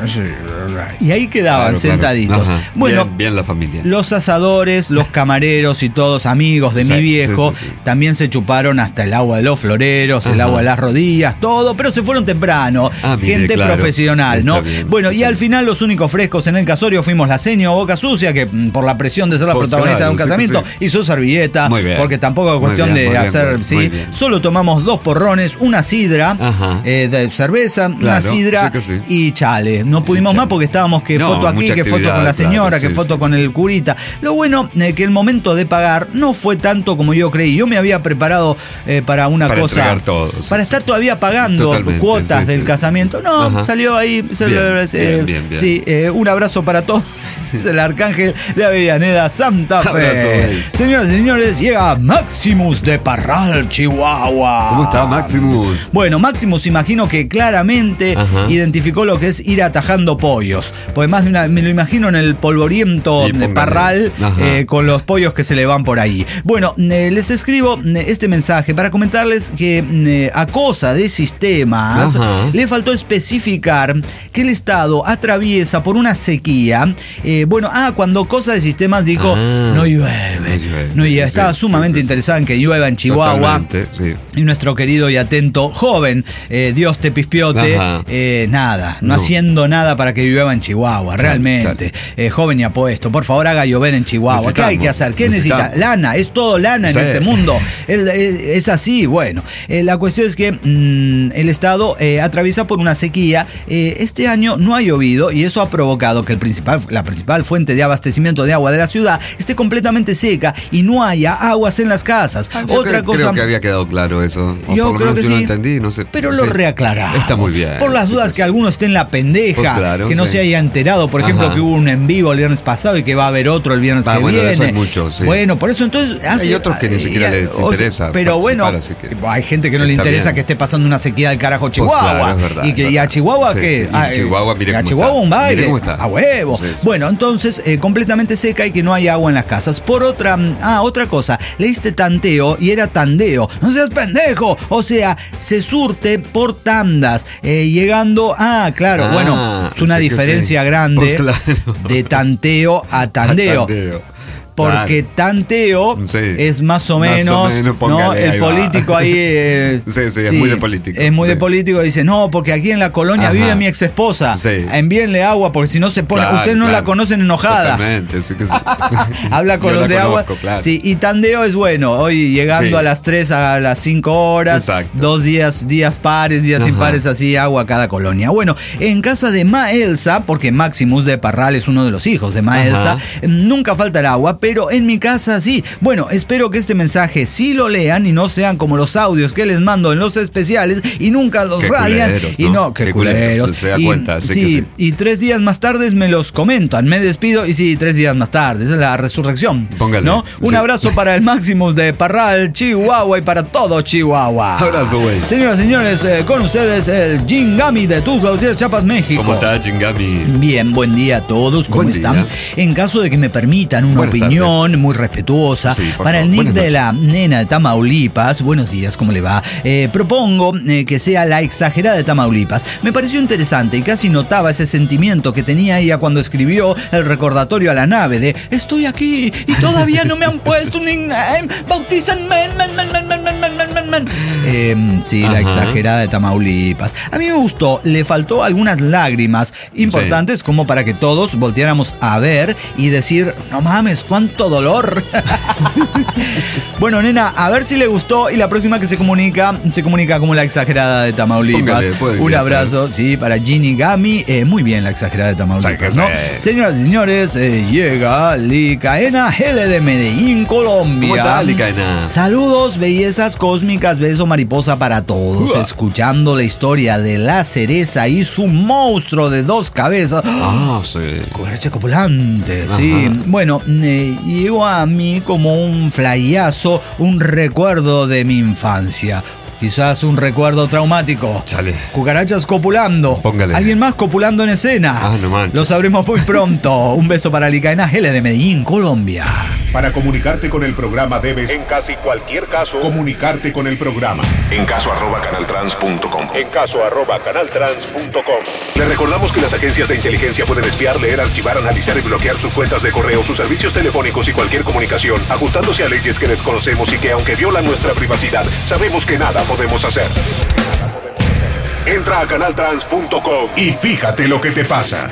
Y ahí quedaban Claro, sentaditos. claro. Ajá. Bueno, bien, bien la familia. los asadores, los camareros y todos amigos de Sí, mi viejo sí, sí, sí. también se chuparon hasta el agua de los floreros, el Ajá. agua de las rodillas, todo, pero se fueron temprano. Ah, mire, gente claro. profesional, Está ¿no? bien, Bueno, y sí. al final los únicos frescos en el casorio fuimos la seño Boca Sucia, que mm, por la presión de ser la Pues protagonista claro, de un sí que casamiento, sí. y su servilleta, Muy bien. porque tampoco es Muy cuestión bien, de muy bien, hacer, muy- ¿sí? muy bien. Solo tomamos dos porrones, una sidra, Ajá. eh, de cerveza, una Claro, sidra sí que sí. y chale. No pudimos chale. más porque estábamos que No, foto aquí, mucha que foto con la actividad, señora, claro, que sí, foto sí, con sí. el curita. Lo bueno eh, que el momento de pagar no fue tanto como yo creí. Yo me había preparado eh, para una Para cosa, entregar todo, sí, para sí. estar todavía pagando Totalmente, cuotas sí, del sí, casamiento. sí. No, Ajá. salió ahí. se- Bien, eh, bien, bien, bien. Sí, eh, un abrazo para todos. Es el Arcángel de Avellaneda, Santa Fe. Abrazo, güey. Señoras y señores, llega Maximus de Parral, Chihuahua. ¿Cómo está Maximus? Bueno, Maximus imagino que claramente Ajá. identificó lo que es ir atajando pollos. Pues más de una, me lo imagino en el polvoriento Y de póngale. Parral Ajá. eh, con los pollos que se le van por ahí. Bueno, eh, les escribo eh, este mensaje para comentarles que eh, a cosa de sistemas Ajá. le faltó especificar que el Estado atraviesa por una sequía. Eh, bueno, ah, cuando cosa de sistemas dijo Ah, no llueve. no llueve. No llueve. Sí, Estaba sí, sumamente sí, sí. interesada en que llueva en Chihuahua. Totalmente, sí. Y nuestro querido y atento joven, eh, Dios te pispiote, Ajá. eh, nada, no, No. haciendo nada para que llueva en Chihuahua, realmente. Eh, joven y apuesto, por favor haga llover en Chihuahua. ¿Qué hay que hacer? ¿Qué necesita? Necesitamos. Lana, es todo lana Sí. en este mundo. Es, es- es así, bueno. Eh, la cuestión es que mm, el Estado eh, atraviesa por una sequía. Eh, este año no ha llovido y eso ha provocado que el principal, la principal fuente de abastecimiento de agua de la ciudad esté completamente seca y no haya aguas en las casas. Creo Otra que, cosa. Creo que había quedado claro eso. O Yo por lo creo menos que yo sí. no entendí, no sé. Pero Sí. lo reaclaramos. Está muy bien. Por las sí, dudas sí, que alguno esté en la pendeja, Pues claro, que no sí. se haya enterado, por ejemplo, Ajá. que hubo un en vivo el viernes pasado y que va a haber otro el viernes Ah, que bueno, de viene. eso hay muchos, sí. Bueno, por eso entonces hace- Hay otros que ni siquiera les o sea, interesa Pero bueno, participar, así que hay gente que no le está interesa bien. que esté pasando una sequía del carajo Pues Chihuahua. claro, es verdad, y, que, es y a verdad. Chihuahua Sí, que sí. Y ah, eh, Chihuahua, mire a cómo Chihuahua está. un baile. Mire cómo está. A huevo. Sí, sí, bueno, sí. entonces eh, completamente seca y que no hay agua en las casas. Por otra, ah, otra cosa, leíste tanteo y era tandeo. No seas pendejo. O sea, se surte por tandas, eh, llegando, ah, claro, Ah, bueno, es una sí que diferencia sí. grande Pues claro. de tanteo a tandeo. Tandeo. Porque Claro. tanteo Sí. es más o Más o menos, menos, ¿no? póngale, El ahí va. político ahí. eh, Sí, sí, es muy de político, Es muy de sí. político. Dice, no, porque aquí en la colonia Ajá. vive mi ex esposa. Sí. Envíenle agua, porque si no se pone. Claro, Ustedes no la claro. conocen enojada. Totalmente, sí que sí. Habla con Yo los la de conozco, agua. claro. Sí, y tandeo es bueno. Hoy llegando Sí. a las tres a las cinco horas. Exacto. Dos días, días pares, días Ajá. impares, así agua a cada colonia. Bueno, en casa de Maelsa, porque Maximus de Parral es uno de los hijos de Maelsa, Ajá. nunca falta el agua, pero en mi casa sí. Bueno, espero que este mensaje sí lo lean y no sean como los audios que les mando en los especiales y nunca los Qué radian. culeros, y ¿no? no, qué, Qué culeros. culeros, se da y, cuenta, sé sí, que sí. y tres días más tarde me los comentan. Me despido y sí, tres días más tarde. Esa es la resurrección. Póngale. ¿No? Un Sí. abrazo para el Maximus de Parral, Chihuahua y para todo Chihuahua. Abrazo, güey. Señoras y señores, eh, con ustedes el Gingami de Tuxtla Gutiérrez, Chiapas, México. ¿Cómo está, Chingami? Bien, buen día a todos, ¿cómo Buen están? día. En caso de que me permitan una Buenas opinión muy respetuosa Sí, por para el favor. nick Buenas de la noches. nena de Tamaulipas, buenos días, ¿cómo le va? Eh, propongo eh, que sea la exagerada de Tamaulipas. Me pareció interesante y casi notaba ese sentimiento que tenía ella cuando escribió el recordatorio a la nave de estoy aquí y todavía no me han puesto un nickname, bautízanme, men, men, men, men, men, men, men, men, men. Eh, sí, la Ajá. exagerada de Tamaulipas. A mí me gustó, le faltó algunas lágrimas importantes como para que todos volteáramos a ver y decir, no mames, cuánto dolor. Bueno, nena, a ver si le gustó y la próxima que se comunica, se comunica como la exagerada de Tamaulipas. Póngale, puede Un ser. abrazo, sí, para Ginny Gami. Eh, muy bien la exagerada de Tamaulipas, Sí, ¿no? que sí. Señoras y señores, eh, llega Licaena Gele de Medellín, Colombia. ¿Cómo está, Licaena? Saludos, bellezas cósmicas, beso mariposa para todos. Uah. Escuchando la historia de la cereza y su monstruo de dos cabezas. Ah, sí. Cucaracha copulante, sí. Ajá. Bueno, eh, llegó a mí como un flayazo, un recuerdo de mi infancia. Quizás un recuerdo traumático. Chale. Cucarachas copulando. Póngale. Alguien más copulando en escena. Ah, no manches. Lo sabremos muy pronto. Un beso para Licaena Gele de Medellín, Colombia. Para comunicarte con el programa debes, en casi cualquier caso, comunicarte con el programa. En caso arroba canaltrans punto com. En caso arroba canaltrans punto com. Le recordamos que las agencias de inteligencia pueden espiar, leer, archivar, analizar y bloquear sus cuentas de correo, sus servicios telefónicos y cualquier comunicación, ajustándose a leyes que desconocemos y que, aunque violan nuestra privacidad, sabemos que nada podemos hacer. Entra a canaltrans punto com y fíjate lo que te pasa.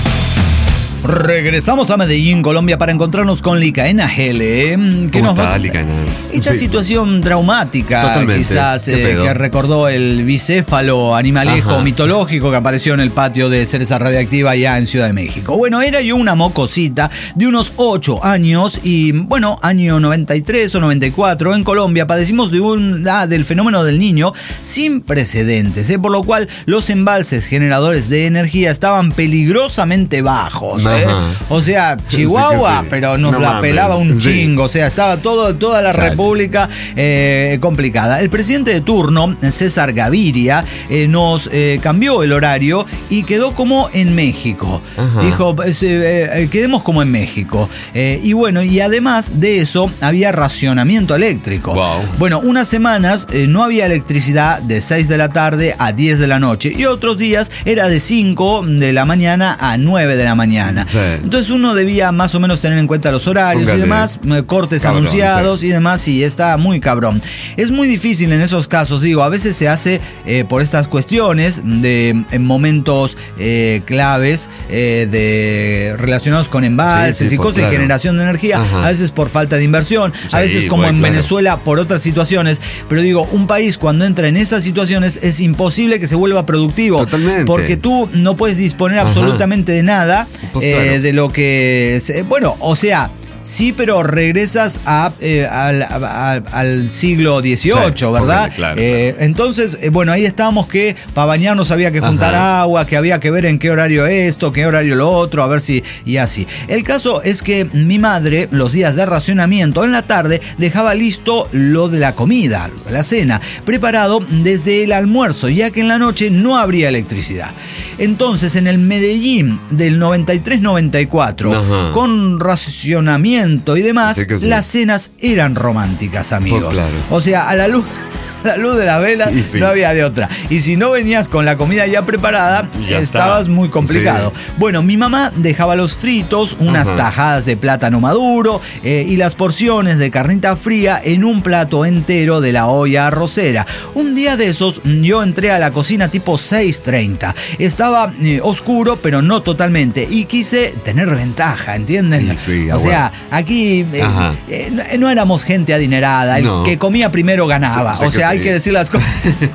Regresamos a Medellín, Colombia, para encontrarnos con Licaena Gele. ¿Cómo nos está, va... Licaena? Esta sí. situación traumática, Totalmente. quizás, eh, que recordó el bicéfalo animalejo Ajá. mitológico que apareció en el patio de Cereza Radiactiva allá en Ciudad de México. Bueno, era yo una mocosita de unos ocho años y, bueno, año noventa y tres o noventa y cuatro, en Colombia padecimos de un, ah, del fenómeno del niño sin precedentes, eh, por lo cual los embalses generadores de energía estaban peligrosamente bajos. ¿eh? O sea, Chihuahua, sí sí. pero nos no la mames. pelaba un sí. chingo. O sea, estaba todo, toda la Chale. República eh, complicada. El presidente de turno, César Gaviria, eh, nos eh, cambió el horario y quedó como en México. Ajá. Dijo, pues, eh, eh, quedemos como en México. Eh, y bueno, y además de eso, había racionamiento eléctrico. Wow. Bueno, unas semanas eh, no había electricidad de seis de la tarde a diez de la noche. Y otros días era de cinco de la mañana a nueve de la mañana. Sí. Entonces uno debía más o menos tener en cuenta los horarios Póngale. y demás, cortes cabrón, anunciados sí. y demás, y está muy cabrón. Es muy difícil en esos casos, digo, a veces se hace eh, por estas cuestiones de en momentos eh, claves eh, de relacionados con embalses sí, sí, y pues, cosas claro. de generación de energía, Ajá. a veces por falta de inversión, sí, a veces como bueno, en claro. Venezuela por otras situaciones, pero digo, un país cuando entra en esas situaciones es imposible que se vuelva productivo. Totalmente. Porque tú no puedes disponer Ajá. absolutamente de nada pues eh, claro. de lo que... Bueno, o sea... Sí, pero regresas a, eh, al, al, al siglo dieciocho, sí, ¿verdad? Okay, claro, eh, claro. Entonces, eh, bueno, ahí estábamos que para bañarnos había que juntar Ajá. agua, que había que ver en qué horario esto, qué horario lo otro, a ver si... Y así. El caso es que mi madre, los días de racionamiento, en la tarde, dejaba listo lo de la comida, la cena, preparado desde el almuerzo, ya que en la noche no habría electricidad. Entonces, en el Medellín del noventa y tres noventa y cuatro, Ajá. con racionamiento y demás, sí sí. las cenas eran románticas, amigos. Pues claro. O sea, a la luz... la luz de la vela sí. no había de otra. Y si no venías con la comida ya preparada, ya estabas está. muy complicado. Sí. Bueno, mi mamá dejaba los fritos, unas Ajá. tajadas de plátano maduro eh, y las porciones de carnita fría en un plato entero de la olla arrocera. Un día de esos yo entré a la cocina tipo seis treinta. Estaba eh, oscuro, pero no totalmente. Y quise tener ventaja, ¿entienden? Sí, sí, o sea, aquí eh, eh, no éramos gente adinerada. El no. que comía primero ganaba. Sí, o sea, hay sí. que decir las cosas.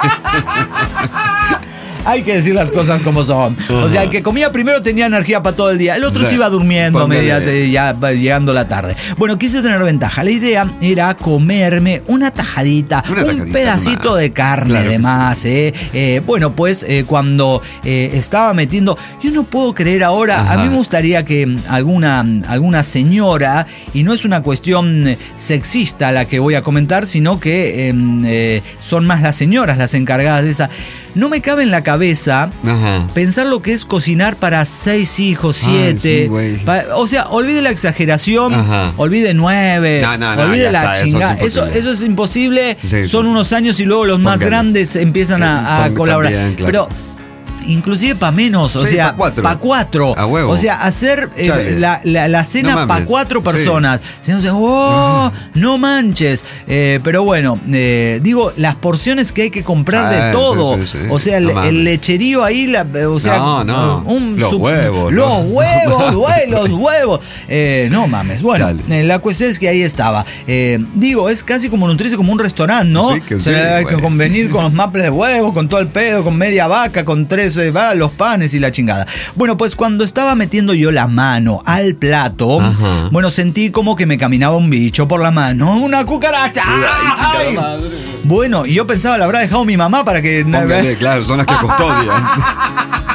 Hay que decir las cosas como son. O sea, el que comía primero tenía energía para todo el día. El otro sí. se iba durmiendo a medias de ya llegando la tarde. Bueno, quise tener ventaja. La idea era comerme una tajadita, una un tajadita pedacito de, de carne claro de más. Sí. Eh. Eh, bueno, pues eh, cuando eh, estaba metiendo... Yo no puedo creer ahora... Ajá. A mí me gustaría que alguna, alguna señora, y no es una cuestión sexista la que voy a comentar, sino que eh, eh, son más las señoras las encargadas de esa... No me cabe en la cabeza Ajá. pensar lo que es cocinar para seis hijos, siete. Ay, sí, pa, o sea, olvide la exageración, Ajá. olvide nueve, no, no, no, olvide la chingada. Eso, eso, eso es imposible. Sí, Son sí, unos sí. años y luego los más grandes empiezan a, a colaborar. También, claro. Pero inclusive para menos, o sí, sea, para cuatro. Pa cuatro. A huevo. O sea, hacer eh, la, la, la cena no para cuatro personas. Sí. Se oh, no manches. Eh, pero bueno, eh, digo, las porciones que hay que comprar ah, de todo. Sí, sí, sí. O sea, no el, el lecherío ahí, la, o sea, no, no. Un, los su, huevos. Los no. huevos, los huevos. Eh, no mames. Bueno, eh, la cuestión es que ahí estaba. Eh, digo, es casi como nutrirse como un restaurante, ¿no? Sí, que o sea, sí, hay bueno. que convenir con los maples de huevo, con todo el pedo, con media vaca, con tres Va, los panes y la chingada. Bueno, pues cuando estaba metiendo yo la mano al plato, Ajá. bueno, sentí como que me caminaba un bicho por la mano. ¡Una cucaracha! Ay, Ay. Bueno, y yo pensaba, la habrá dejado mi mamá para que... Póngale, claro, son las que custodian.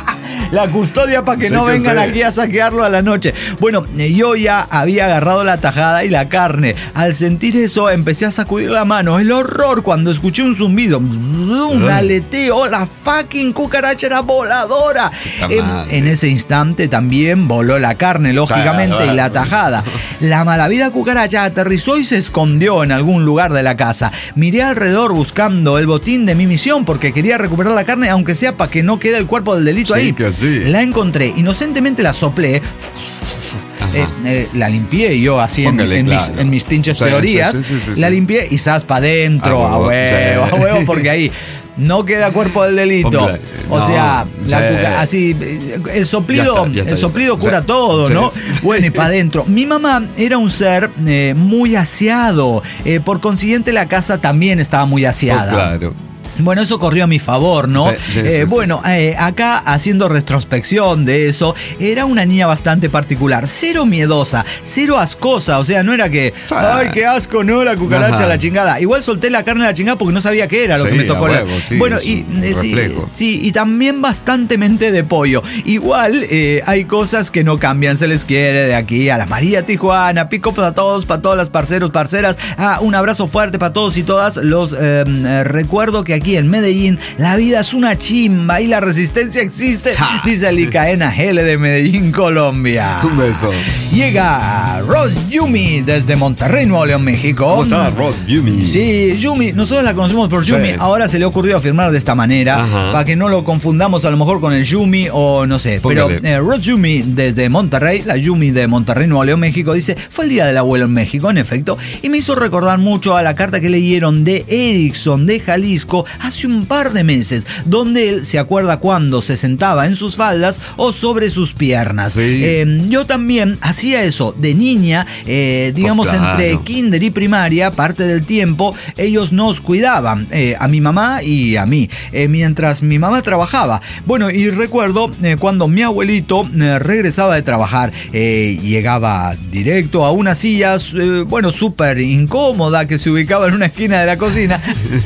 La custodia para que Sí no que vengan sí. aquí a saquearlo a la noche. Bueno, yo ya había agarrado la tajada y la carne. Al sentir eso, empecé a sacudir la mano. El horror cuando escuché un zumbido, un aleteo, la fucking cucaracha era voladora. En, en ese instante también voló la carne, lógicamente, y la tajada. La malavida cucaracha aterrizó y se escondió en algún lugar de la casa. Miré alrededor buscando el botín de mi misión porque quería recuperar la carne, aunque sea para que no quede el cuerpo del delito Sí, ahí. que sí. La encontré, inocentemente la soplé. Eh, eh, la limpié yo así en, Póngale, en claro. mis, en mis pinches Sí, teorías. sí, sí, sí, sí, la sí. limpié y zas para adentro, A a huevo, huevo, sí. a huevo, porque ahí no queda cuerpo del delito. Póngale, O no, sea, la sí. cuca- así, eh, el soplido, Ya está, ya está, el ya soplido está. cura Sí, todo, sí. ¿no? Bueno, y para adentro. Mi mamá era un ser eh, muy aseado. Eh, por consiguiente, la casa también estaba muy Pues aseada. claro. Bueno, eso corrió a mi favor, ¿no? Sí, sí, Eh, sí, sí. bueno, eh, acá haciendo retrospección de eso, era una niña bastante particular, cero miedosa, cero ascosa, o sea, no era que, Ah. ay, qué asco, ¿no? La cucaracha, Ajá. la chingada. Igual solté la carne a la chingada porque no sabía qué era lo Sí, que me tocó. a la- huevo, sí, bueno, es y un eh, sí, reflejo. sí, y también bastante mente de pollo. Igual eh, hay cosas que no cambian, se les quiere de aquí a la María Tijuana, pico para todos, para todas las parceros, parceras. Ah, un abrazo fuerte para todos y todas. Los eh, eh, recuerdo que aquí en Medellín la vida es una chimba y la resistencia existe, Ja. dice el Icaena G L de Medellín, Colombia. Un beso. Llega Rod Yumi desde Monterrey, Nuevo León, México. ¿Cómo está Rod Yumi? Sí, Yumi, nosotros la conocemos por Yumi, Sí. ahora se le ocurrió afirmar de esta manera, Ajá. para que no lo confundamos a lo mejor con el Yumi o no sé. Póngale. Pero eh, Rod Yumi desde Monterrey, la Yumi de Monterrey, Nuevo León, México, dice, fue el día del abuelo en México, en efecto, y me hizo recordar mucho a la carta que leyeron de Erickson de Jalisco hace un par de meses, donde él se acuerda cuando se sentaba en sus faldas o sobre sus piernas. Sí. Eh, yo también hacía eso de niña, eh, digamos, Pues claro. entre kinder y primaria, parte del tiempo, ellos nos cuidaban, eh, a mi mamá y a mí, eh, mientras mi mamá trabajaba. Bueno, y recuerdo eh, cuando mi abuelito eh, regresaba de trabajar, eh, llegaba directo a una silla, eh, bueno, súper incómoda, que se ubicaba en una esquina de la cocina.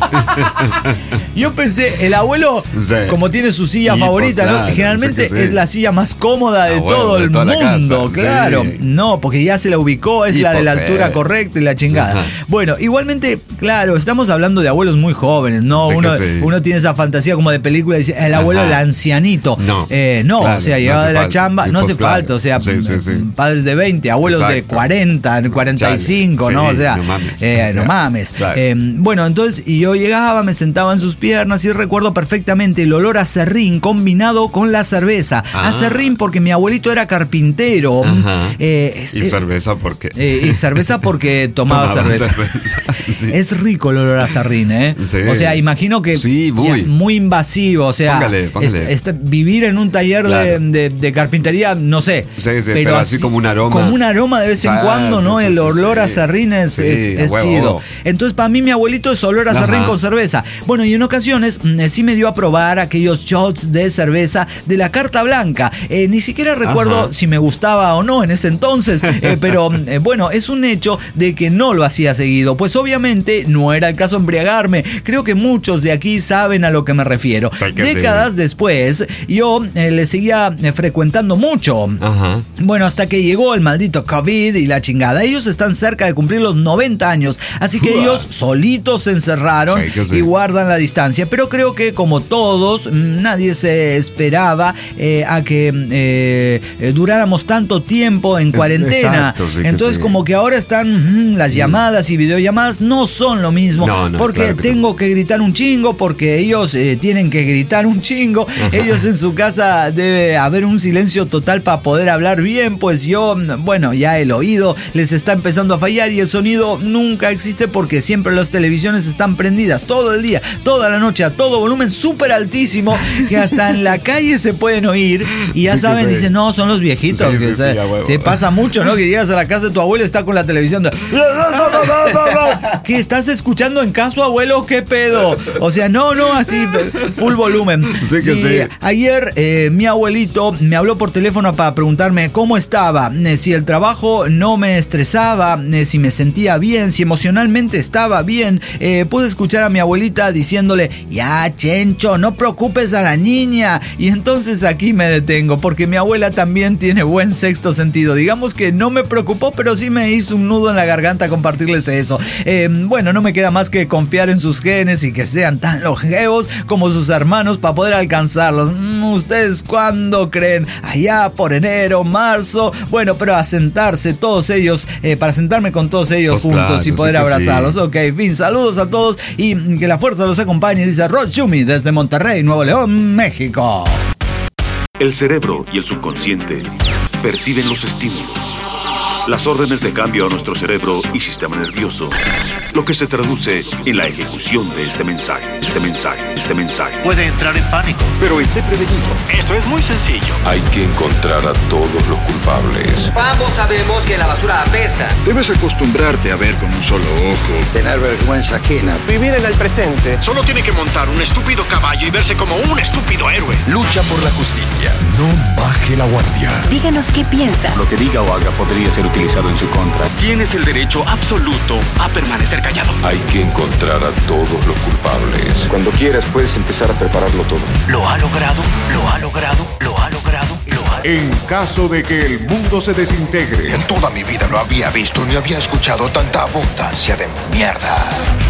Yo pensé, el abuelo, Sí. como tiene su silla Y, favorita, pues, ¿no? claro, Generalmente sí que sí. es la silla más cómoda de Ah, bueno, todo de el toda la mundo, casa, claro. sí. No, porque ya se la ubicó, es Y, la de pues, la altura eh. correcta y la chingada. Ajá. Bueno, igualmente, claro, estamos hablando de abuelos muy jóvenes, ¿no? Sí que uno, sí. uno tiene esa fantasía como de película, dice, el abuelo, Ajá. el ancianito. No. Eh, no, Claro, o sea, no llegaba hace de la falta. chamba, Y, no pues, hace claro. falta, o sea, Sí, sí, sí. padres de veinte, abuelos de Exacto. cuarenta, cuarenta y cinco, Chale. ¿no? Sí, O sea, no mames. eh, O sea, no mames. claro. Eh, bueno, entonces, y yo llegaba, me sentaba en sus piernas y recuerdo perfectamente el olor a serrín combinado con la cerveza. Ah. A serrín porque mi abuelito era carpintero. Ajá. Eh, es- Y eh, cerveza porque... eh, y cerveza porque tomaba, Tomaba cerveza. cerveza, sí. Es rico el olor a serrín, ¿eh? Sí. O sea, imagino que Sí, muy. ya, muy invasivo. O sea, Póngale, póngale. es- es- vivir en un taller Claro. de, de- de carpintería, no sé. Sí, sí, pero así como un aroma. Como un aroma de vez en Ah, cuando, sí, ¿no? sí, el sí, olor sí. a serrín es, Sí, es- a es huevo. chido. Entonces, para mí, mi abuelito es olor a Ajá. serrín con cerveza. Bueno, y en ocasiones mm, sí me dio a probar aquellos shots de cerveza de la carta blanca. Eh, ni siquiera recuerdo Ajá. si me gustaba o no en ese entonces, eh, pero eh, bueno, es un hecho de que no lo hacía seguido, pues obviamente no era el caso embriagarme. Creo que muchos de aquí saben a lo que me refiero. Sí que Décadas sí. después, yo eh, le seguía eh, frecuentando mucho. Ajá. Bueno, hasta que llegó el maldito COVID y la chingada. Ellos están cerca de cumplir los noventa años, así que Uah. ellos solitos se encerraron Sí, que sí. y guardan la distancia. Pero creo que como todos, mm, nadie se esperaba eh, a que eh, eh, duráramos tanto tiempo en Es- cuarentena. exacto, sí que Entonces sí. como que ahora están mm, las llamadas y videollamadas no son lo mismo. No, no, porque claro que tengo no. que gritar un chingo, porque ellos eh, tienen que gritar un chingo. Ellos en su casa debe haber un silencio total para poder hablar bien, pues yo, bueno, ya el oído les está empezando a fallar y el sonido nunca existe porque siempre las televisiones están prendidas todo el día, toda la noche, a todo volumen súper altísimo, que hasta en la calle se pueden oír y ya Sí que saben, sí. dicen, no, son los viejitos, Sí, que sí, se, sí, a huevo. se pasa mucho, ¿no? Que llegas a la casa de tu abuelo y está con la televisión de... ¿Qué estás escuchando en casa, abuelo? ¿Qué pedo? O sea, no, no, así, full volumen. Sí que sí. Ayer eh, mi abuelito me habló por teléfono para preguntarme cómo estaba, eh, si el trabajo no me estresaba, eh, si me sentía bien, si emocionalmente estaba bien. Eh, pude escuchar a mi abuelita diciendo diciéndole, ya, Chencho, no preocupes a la niña. Y entonces aquí me detengo, porque mi abuela también tiene buen sexto sentido. Digamos que no me preocupó, pero sí me hizo un nudo en la garganta compartirles eso. Eh, bueno, no me queda más que confiar en sus genes y que sean tan longevos como sus hermanos para poder alcanzarlos. Mm, ¿Ustedes cuándo creen? Allá por enero, marzo. Bueno, pero a sentarse todos ellos, eh, para sentarme con todos ellos Pues juntos claro, y poder sí que abrazarlos. sí. Ok, fin, saludos a todos y que la fuerza los acompañe, dice Rod Schumi desde Monterrey, Nuevo León, México. El cerebro y el subconsciente perciben los estímulos, las órdenes de cambio a nuestro cerebro y sistema nervioso, lo que se traduce en la ejecución de este mensaje, este mensaje, este mensaje. Puede entrar en pánico. Pero esté prevenido. Esto es muy sencillo. Hay que encontrar a todos los culpables. Ambos sabemos que la basura apesta. Debes acostumbrarte a ver con un solo ojo. Tener vergüenza ajena. Vivir en el presente. Solo tiene que montar un estúpido caballo y verse como un estúpido héroe. Lucha por la justicia. No baje la guardia. Díganos qué piensa. Lo que diga o haga podría ser utilizado en su contra. Tienes el derecho absoluto a permanecer callado. Hay que encontrar a todos los culpables. Cuando quieras puedes empezar a prepararlo todo. Lo ha logrado, lo ha logrado, lo ha logrado, lo ha... En caso de que el mundo se desintegre. En toda mi vida no había visto ni había escuchado tanta abundancia de mierda.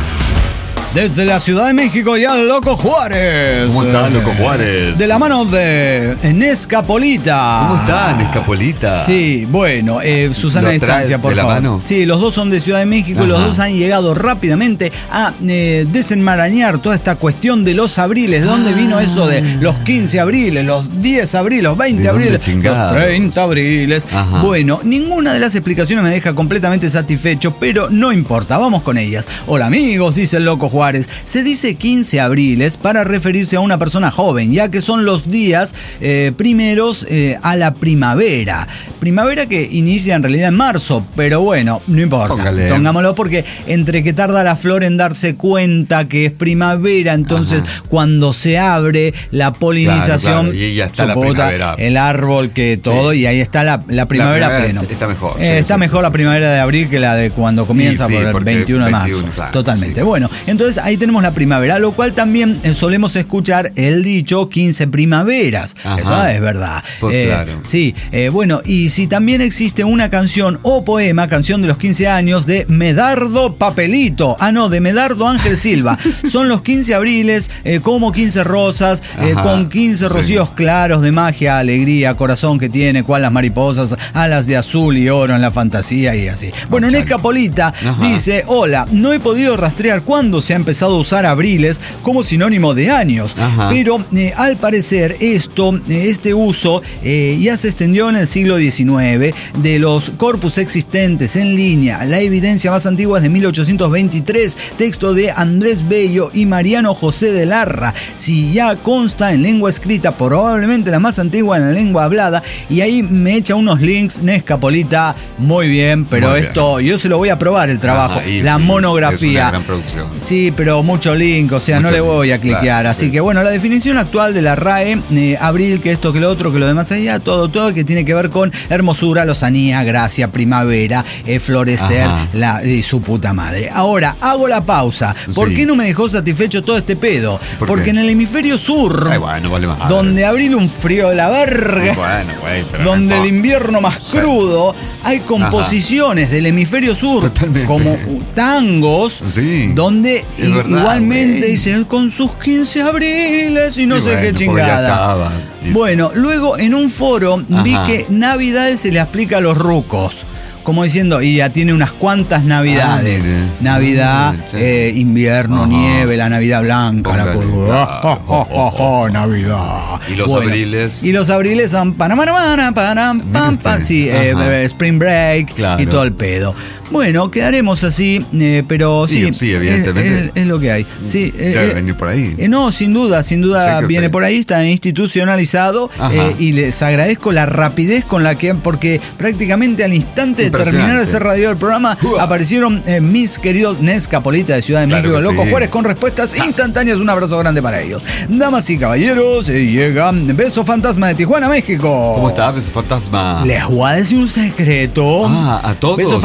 Desde la Ciudad de México ya el Loco Juárez. ¿Cómo está, Loco Juárez? De la mano de Nescapolita. ¿Cómo está, Nescapolita? Sí, bueno, eh, Susana ¿Lo Distancia, trae por de la favor. mano? Sí, los dos son de Ciudad de México. Ajá. Y los dos han llegado rápidamente a eh, desenmarañar toda esta cuestión de los abriles. ¿De dónde vino eso de los quince abriles, los diez abriles, los veinte abriles, los treinta abriles? Ajá. Bueno, ninguna de las explicaciones me deja completamente satisfecho, pero no importa, vamos con ellas. Hola amigos, dice el Loco Juárez. Se dice quince abriles para referirse a una persona joven, ya que son los días eh, primeros eh, a la primavera. Primavera que inicia en realidad en marzo, pero bueno, no importa. Póngale. Pongámoslo porque entre que tarda la flor en darse cuenta que es primavera, entonces Ajá. cuando se abre la polinización, claro, claro. Y ya está la puta, primavera. El árbol que todo, sí. Y ahí está la, la primavera la pleno. Está mejor. Eh, sí, está sí, mejor sí, la sí, primavera de abril que la de cuando comienza sí, por el veintiuno de marzo. Claro, totalmente. Sí. Bueno, entonces ahí tenemos la primavera, lo cual también eh, solemos escuchar el dicho quince primaveras. Ajá. Eso es verdad. Pues eh, claro. Sí, eh, bueno, y si también existe una canción o poema, canción de los quince años de Medardo Papelito. Ah, no, de Medardo Ángel Silva. Son los quince abriles, eh, como quince rosas, eh, con quince rocíos sí. claros de magia, alegría, corazón que tiene, cual las mariposas, alas de azul y oro en la fantasía y así. Bueno, Nescapolita dice, hola, no he podido rastrear cuándo se ha empezado a usar abriles como sinónimo de años, Ajá. pero eh, al parecer esto, eh, este uso eh, ya se extendió en el siglo diecinueve. De los corpus existentes en línea, la evidencia más antigua es de mil ochocientos veintitrés, texto de Andrés Bello y Mariano José de Larra. Si ya consta en lengua escrita, probablemente la más antigua en la lengua hablada, y ahí me echa unos links Nescapolita, muy bien, pero muy esto bien. Yo se lo voy a probar el trabajo, Ajá, la sí, monografía. Es una gran producción. Sí, pero mucho link, o sea, mucho no le voy a cliquear. Claro, así sí, que bueno, la definición actual de la R A E, eh, abril, que esto, que lo otro, que lo demás allá, todo, todo que tiene que ver con hermosura, lozanía, gracia, primavera, eh, florecer, la, y su puta madre. Ahora, hago la pausa. ¿Por sí. qué no me dejó satisfecho todo este pedo? ¿Por Porque qué? En el hemisferio sur, Ay, bueno, vale más donde abril un frío de la verga, bueno, güey, pero donde no. el invierno más sí. crudo, hay composiciones Ajá. del hemisferio sur, Totalmente. Como tangos, sí. donde i- verdad, igualmente güey. Dice con sus quince abriles y no y sé bueno, qué chingada. Bueno, luego en un foro Ajá. vi que Navidades se le aplica a los rucos. Como diciendo, y ya tiene unas cuantas navidades. Ah, Navidad, sí. eh, invierno, Ajá. nieve, la Navidad blanca, Ponga la curva. Oh, oh, oh, oh, Navidad. Y los bueno, abriles. Y los abriles son panamana, panam, pam, pam, sí, eh, Spring Break claro. y todo el pedo. Bueno, quedaremos así, eh, pero sí, sí, sí evidentemente. Es, es, es lo que hay. Sí, debe eh, venir por ahí. Eh, no, sin duda, sin duda sí viene sé. Por ahí, está institucionalizado eh, y les agradezco la rapidez con la que, porque prácticamente al instante de terminar de ser radio el programa, uh. aparecieron eh, mis queridos Nescapolita de Ciudad de México, claro Loco sí. Juárez, con respuestas ah. instantáneas. Un abrazo grande para ellos. Damas y caballeros, eh, llega Beso Fantasma de Tijuana, México. ¿Cómo está, Beso Fantasma? Les voy a decir un secreto. Ah, a todos. Beso Fantasma. No,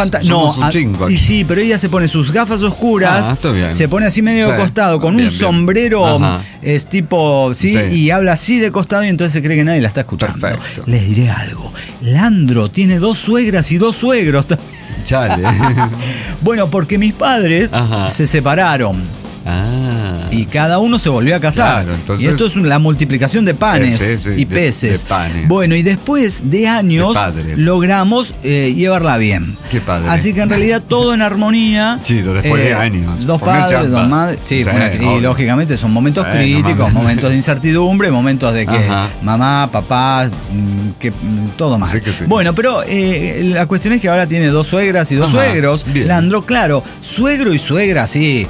No, un a, chingo y aquí. sí, pero ella se pone sus gafas oscuras, Ah, está bien. se pone así medio Sí, de costado, con bien, un bien. sombrero, Ajá. es tipo, ¿sí? Sí. Y habla así de costado y entonces se cree que nadie la está escuchando. Perfecto. Les diré algo. Landro tiene dos suegras y dos suegros también. Chale. Bueno, porque mis padres Ajá. se separaron. Ah. Y cada uno se volvió a casar. Claro, entonces- y esto es la multiplicación de panes Eh, sí, sí, y de- peces. de panes. Bueno, y después de años De padres. logramos eh, llevarla bien. Qué padre. Así que en realidad todo en armonía. Sí, después de años. Dos Fue una padres, chamba. dos madres. Sí, Sí, fue una- y obvio. lógicamente son momentos Bueno, críticos, mames. momentos de incertidumbre, momentos de que Ajá. mamá, papá, mm, que mm, todo mal. Sí que sí. Bueno, pero eh, la cuestión es que ahora tiene dos suegras y dos Ajá, suegros. bien. Landro, claro, suegro y suegra, sí,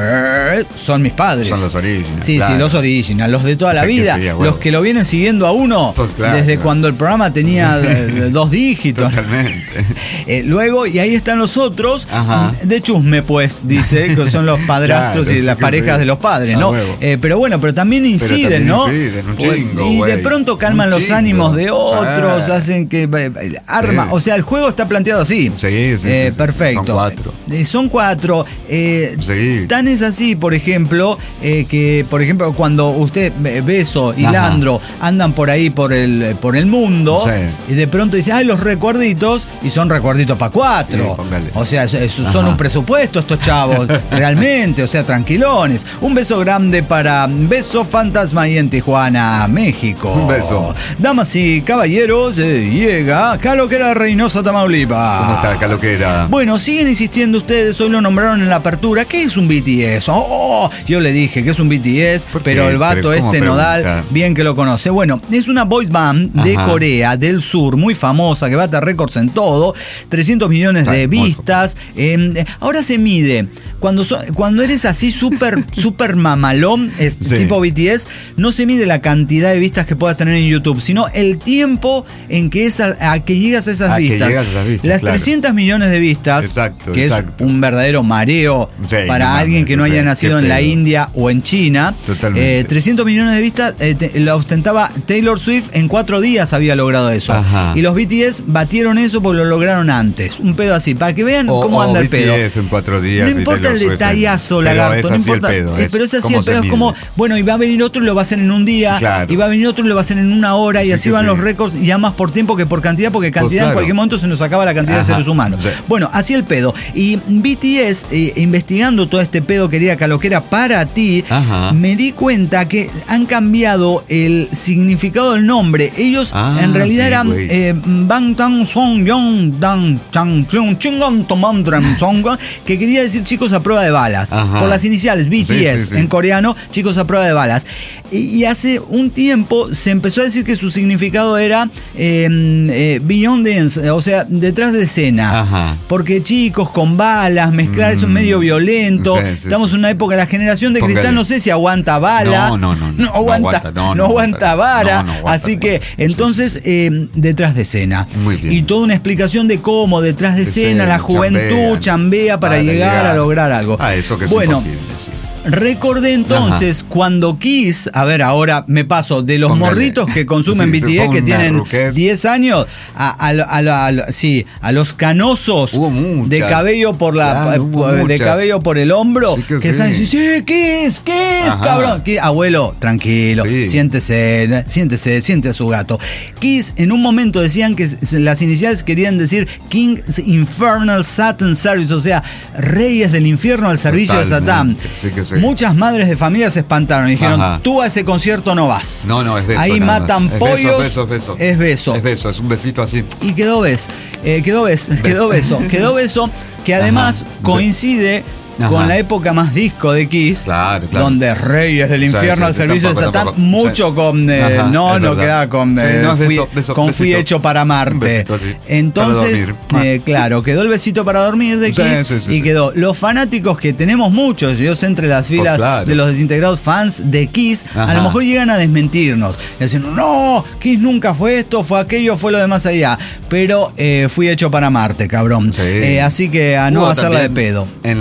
eh, son mis padres. Son los originals, Sí, claro. sí, los originals, los de toda O la sea que vida. sí, a huevo. Los que lo vienen siguiendo a uno Pues claro, desde claro. cuando el programa tenía eh, dos dígitos. Totalmente. Eh, luego, y ahí están los otros, Ajá. de chusme, pues, dice, que son los padrastros Claro, y sí las que parejas sí. de los padres, A ¿no? huevo. Eh, pero bueno, pero también inciden, también ¿no? inciden, un Pues, chingo, y de güey. pronto calman Un los chingo. ánimos de otros, Sí. hacen que eh, eh, arma, Sí. o sea, el juego está planteado así. Sí, sí, Eh, sí, sí. perfecto. Son cuatro. Eh, son cuatro. Eh, Sí. Tan es así, por ejemplo, eh, que, por ejemplo, cuando usted, eh, Beso y Ajá. Landro andan por ahí por el, por el mundo, Sí. y de pronto dice, ay, los recuerditos, y son recuerditos para cuatro. Sí, póngale. O sea, es- es- son Ajá. un presupuesto estos chavos, realmente, o sea, tranquilones. Un beso grande para Beso Fantasma y en Tijuana, México. Un beso. Damas y caballeros, eh, llega Caloquera de Reynosa, Tamaulipas. ¿Cómo está, Caloquera? Bueno, siguen insistiendo ustedes, hoy lo nombraron en la apertura. ¿Qué es un B T S? Oh, oh, yo le dije que es un B T S, ¿Por qué? pero el vato Pero ¿cómo este nodal, pregunta? bien que lo conoce. Bueno, es una boy band de Ajá. Corea del Sur, muy famosa, que bate récords en todo, trescientos millones Está de muy vistas. Eh, ahora se mide. Cuando, so- cuando eres así súper súper mamalón, es Sí. tipo B T S, no se mide la cantidad de vistas que puedas tener en YouTube, sino el tiempo en que esa, a que llegas a esas A que vistas. llegas a esas vistas, Las claro. trescientos millones de vistas, Exacto, que exacto. es un verdadero mareo Sí, para no alguien mames, que no sí, haya qué nacido en la pedo. India o en China. Totalmente. Eh, trescientos millones de vistas eh, te- la ostentaba Taylor Swift, en cuatro días había logrado eso. Ajá. Y los B T S batieron eso porque lo lograron antes. Un pedo así, para que vean O- cómo o anda el B T pedo. S en cuatro días. No y importa el Taylor Swift en- detallazo, pero lagarto, es no así importa. el pedo, eh, es pero es así cómo el se pedo, es mide. como, bueno, y va a venir otro y lo va a hacer en un día, Claro. y va a venir otro y lo va a hacer en una hora, y Sí así que van sí. los récords, ya más por tiempo que por cantidad, porque Pues cantidad en claro. cualquier momento se nos acaba la cantidad de Ajá. seres humanos. Sí. Bueno, así el pedo. Y B T S, eh, investigando todo este pedo, querida Caloquera, para ti, Ajá. me di cuenta que han cambiado el significado del nombre. Ellos Ah, en realidad sí, eran güey. eh, Bang Tang Song Yong Dan Chang Chung Chingon Tomam Dram Song, que quería decir chicos a prueba de balas. Ajá. Por las iniciales, B T S, Sí, sí, sí. en coreano, chicos a prueba de balas. Y, y hace un tiempo se empezó a decir que su significado era eh, eh, Beyond the, o sea, detrás de escena. Ajá. Porque chicos con balas, mezclar eso es Mm. medio violento. Sí, sí, Estamos sí, en una sí. época, la generación de Póngale. cristal, no sé si aguanta bala. No, no, no, no. No No aguanta, aguanta, no, no no aguanta aguanta. vara. No, no aguanta, así no que, aguanta. entonces, Sí, sí, eh, detrás de escena. Muy bien. Y toda una explicación de cómo detrás de De escena escena, la juventud chambean chambea para, para llegar, llegar a lograr algo. Ah, eso que es bueno, imposible, sí. recordé entonces cuando Kiss, a ver, ahora me paso de los Póngale. morritos que consumen Sí, se B T S, fue que una tienen ruquez. diez años, a, a, lo- a lo- a lo- sí, a los canosos Hubo muchas. de cabello por la Claro, eh, hubo de muchas. cabello por el hombro, Sí que que, sí. están diciendo, sí, Kiss, Kiss, Ajá. cabrón. Kiss, abuelo, tranquilo, Sí. siéntese, siéntese, siente a su gato. Kiss, en un momento decían que s- las iniciales querían decir King's Infernal Satan Service, o sea, reyes del infierno al servicio de Satán. Totalmente, sí que sí. Muchas madres de familia se espantaron y dijeron, Ajá. tú a ese concierto no vas. No, no, es beso. Ahí nada matan más. Es pollos. Beso, es beso, Es beso. Es beso, es un besito así. Y quedó bes, eh, quedó bes, quedó beso, quedó beso, que además Ajá. coincide Ajá. con la época más disco de Kiss, Claro, claro. donde Reyes del Sí, Infierno sí, al sí, servicio de tampoco, Satán, tampoco. mucho Sí. con eh, Ajá, no, es no verdad. queda con, Sí, eh, no, es fui, beso, beso, con fui besito. hecho para Un Marte. besito así, Entonces, para dormir. eh, claro, quedó el besito para dormir de Sí, Kiss sí, sí, y sí. quedó los fanáticos que tenemos muchos, yo sé entre las filas claro. de los desintegrados fans de Kiss, a Ajá. lo mejor llegan a desmentirnos, diciendo, no, Kiss nunca fue esto, fue aquello, fue lo de más allá, pero eh, fui hecho para Marte, cabrón. Sí. Eh, así que a no Hubo hacerla de también pedo. En la historia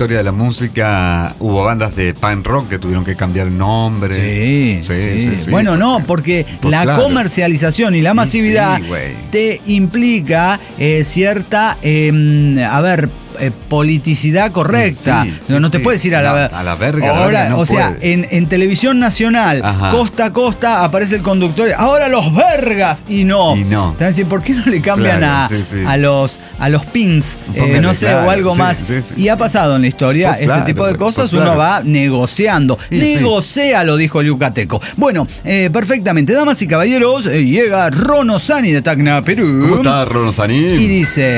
historia de la música hubo bandas de punk rock que tuvieron que cambiar el nombre. Sí, sí, sí, sí. Bueno, no, porque pues la claro. comercialización y la masividad sí, te implica eh, cierta, eh, a ver, Eh, politicidad correcta. Sí, sí, no, no te sí. puedes ir a la, a la verga. Ahora, verga no o sea, en, en televisión nacional, Ajá. costa a costa, aparece el conductor. Ahora los vergas. Y no. Y no. Te van a decir, ¿por qué no le cambian claro, a, sí, sí. a los a los pins? Eh, no sé, claro, o algo sí, más. Sí, sí. Y ha pasado en la historia pues este claro, tipo de cosas. Pues uno claro. va negociando. Sí, Negocia, sí. lo dijo el yucateco. Bueno, eh, perfectamente. Damas y caballeros, eh, llega Rono Sani de Tacna, Perú. ¿Cómo está Rono Sani? Y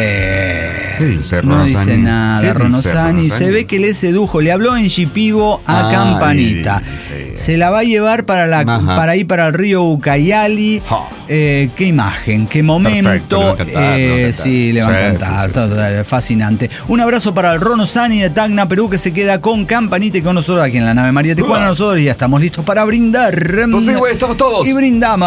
dice... ¿Qué dice Rono No dice Sani? nada, Rono Sani. Se ve que le sedujo, le habló en Shipibo a Ay, Campanita. Sí. Se la va a llevar para la Ajá. para ir para el río Ucayali. Eh, qué imagen, qué momento. Perfecto, le va a encantar, eh, le va a encantar. Sí, le va a sí, encantar. Sí, todo, sí, sí. Fascinante. Un abrazo para el Rono Sani de Tacna, Perú, que se queda con Campanita y con nosotros aquí en la nave María Tijuana. Uh. Nosotros ya estamos listos para brindar. Pues sí, güey, estamos todos. Y brindamos.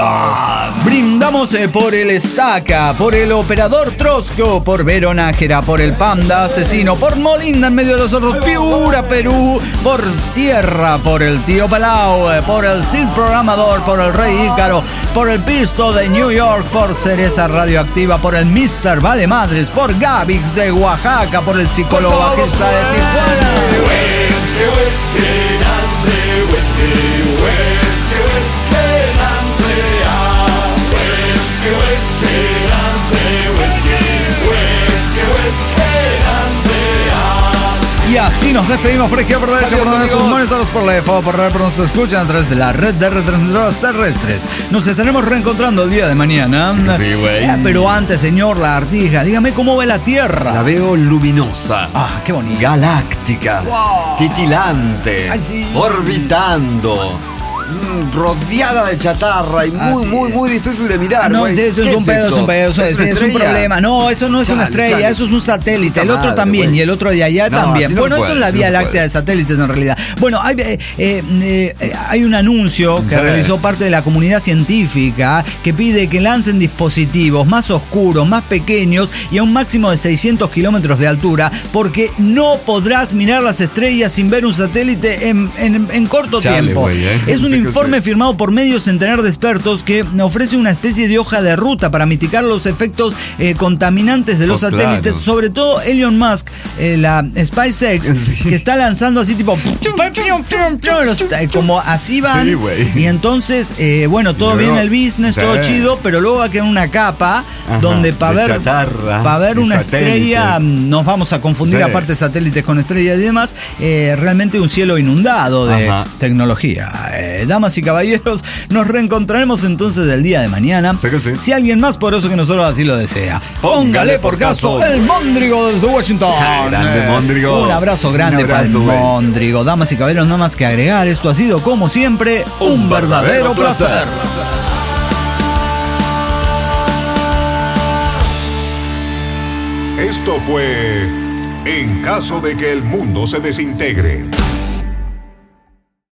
Ah. Brindamos eh, por el Estaca, por el Operador Trosco, por Vero Nájera, por el Panda Asesino, por Molinda en medio de los otros, Piura, Perú, por Tierra, por el Tío Palau, por el Cid Programador, por el Rey Ícaro, por el Pisto de New York, por Cereza Radioactiva, por el mister Vale Madres, por Gavix de Oaxaca, por el psicólogo bajista de Tijuana. Whisky, whisky, Nancy, whisky, whisky, whisky, Nancy, ah. Whisky, whisky, Nancy, whisky, whisky, whisky, Nancy, ah. Y así nos despedimos por izquierda, por derecha, por donde sus monitores, por la F O, por la por nos escuchan a través de la red de retransmisoras terrestres. Nos estaremos reencontrando el día de mañana. Sí, sí, güey. Eh, pero antes, señor Lagartija, dígame cómo ve la Tierra. La veo luminosa. Ah, qué bonito. Galáctica. Wow. Titilante. Ay, sí. Orbitando. Rodeada de chatarra y muy, ah, muy, sí. muy difícil de mirar. No, eso es un es pedo, eso? es un pedo, eso es, ¿Es, es un problema. No, eso no es chale, una estrella, chale. eso es un satélite. El otro Madre, también, güey. y el otro de allá No, también. no Bueno, puede, eso es la Vía no Láctea puede. de satélites en realidad. Bueno, hay, eh, eh, eh, hay un anuncio que sí. realizó parte de la comunidad científica que pide que lancen dispositivos más oscuros, más pequeños y a un máximo de seiscientos kilómetros de altura, porque no podrás mirar las estrellas sin ver un satélite en, en, en corto Chale, tiempo. güey, eh. Es un Sí que informe sí. firmado por medio centenar de expertos que ofrece una especie de hoja de ruta para mitigar los efectos eh, contaminantes de los Pues satélites, claro. sobre todo Elon Musk, eh, la SpaceX, Sí. que está lanzando así tipo los, eh, como así van, Sí, güey. y entonces eh, bueno, todo Luego, bien el business, sí. todo chido, pero luego va a quedar una capa Ajá, donde para de ver chatarra, para ver de una satélite. estrella nos vamos a confundir, Sí. aparte satélites con estrellas y demás, eh, realmente un cielo inundado de Ajá. tecnología. Eh, damas y caballeros, nos reencontraremos entonces el día de mañana. Sí que sí. Si alguien más poderoso que nosotros así lo desea. Póngale Póngale por por caso caso. el Móndrigo desde Washington. Grande Móndrigo. Un abrazo grande Un abrazo, para el güey. Móndrigo. Damas y caballeros, nada más que agregar. Esto ha sido, como siempre, un, Un verdadero, verdadero placer. placer. Esto fue En caso de que el mundo se desintegre.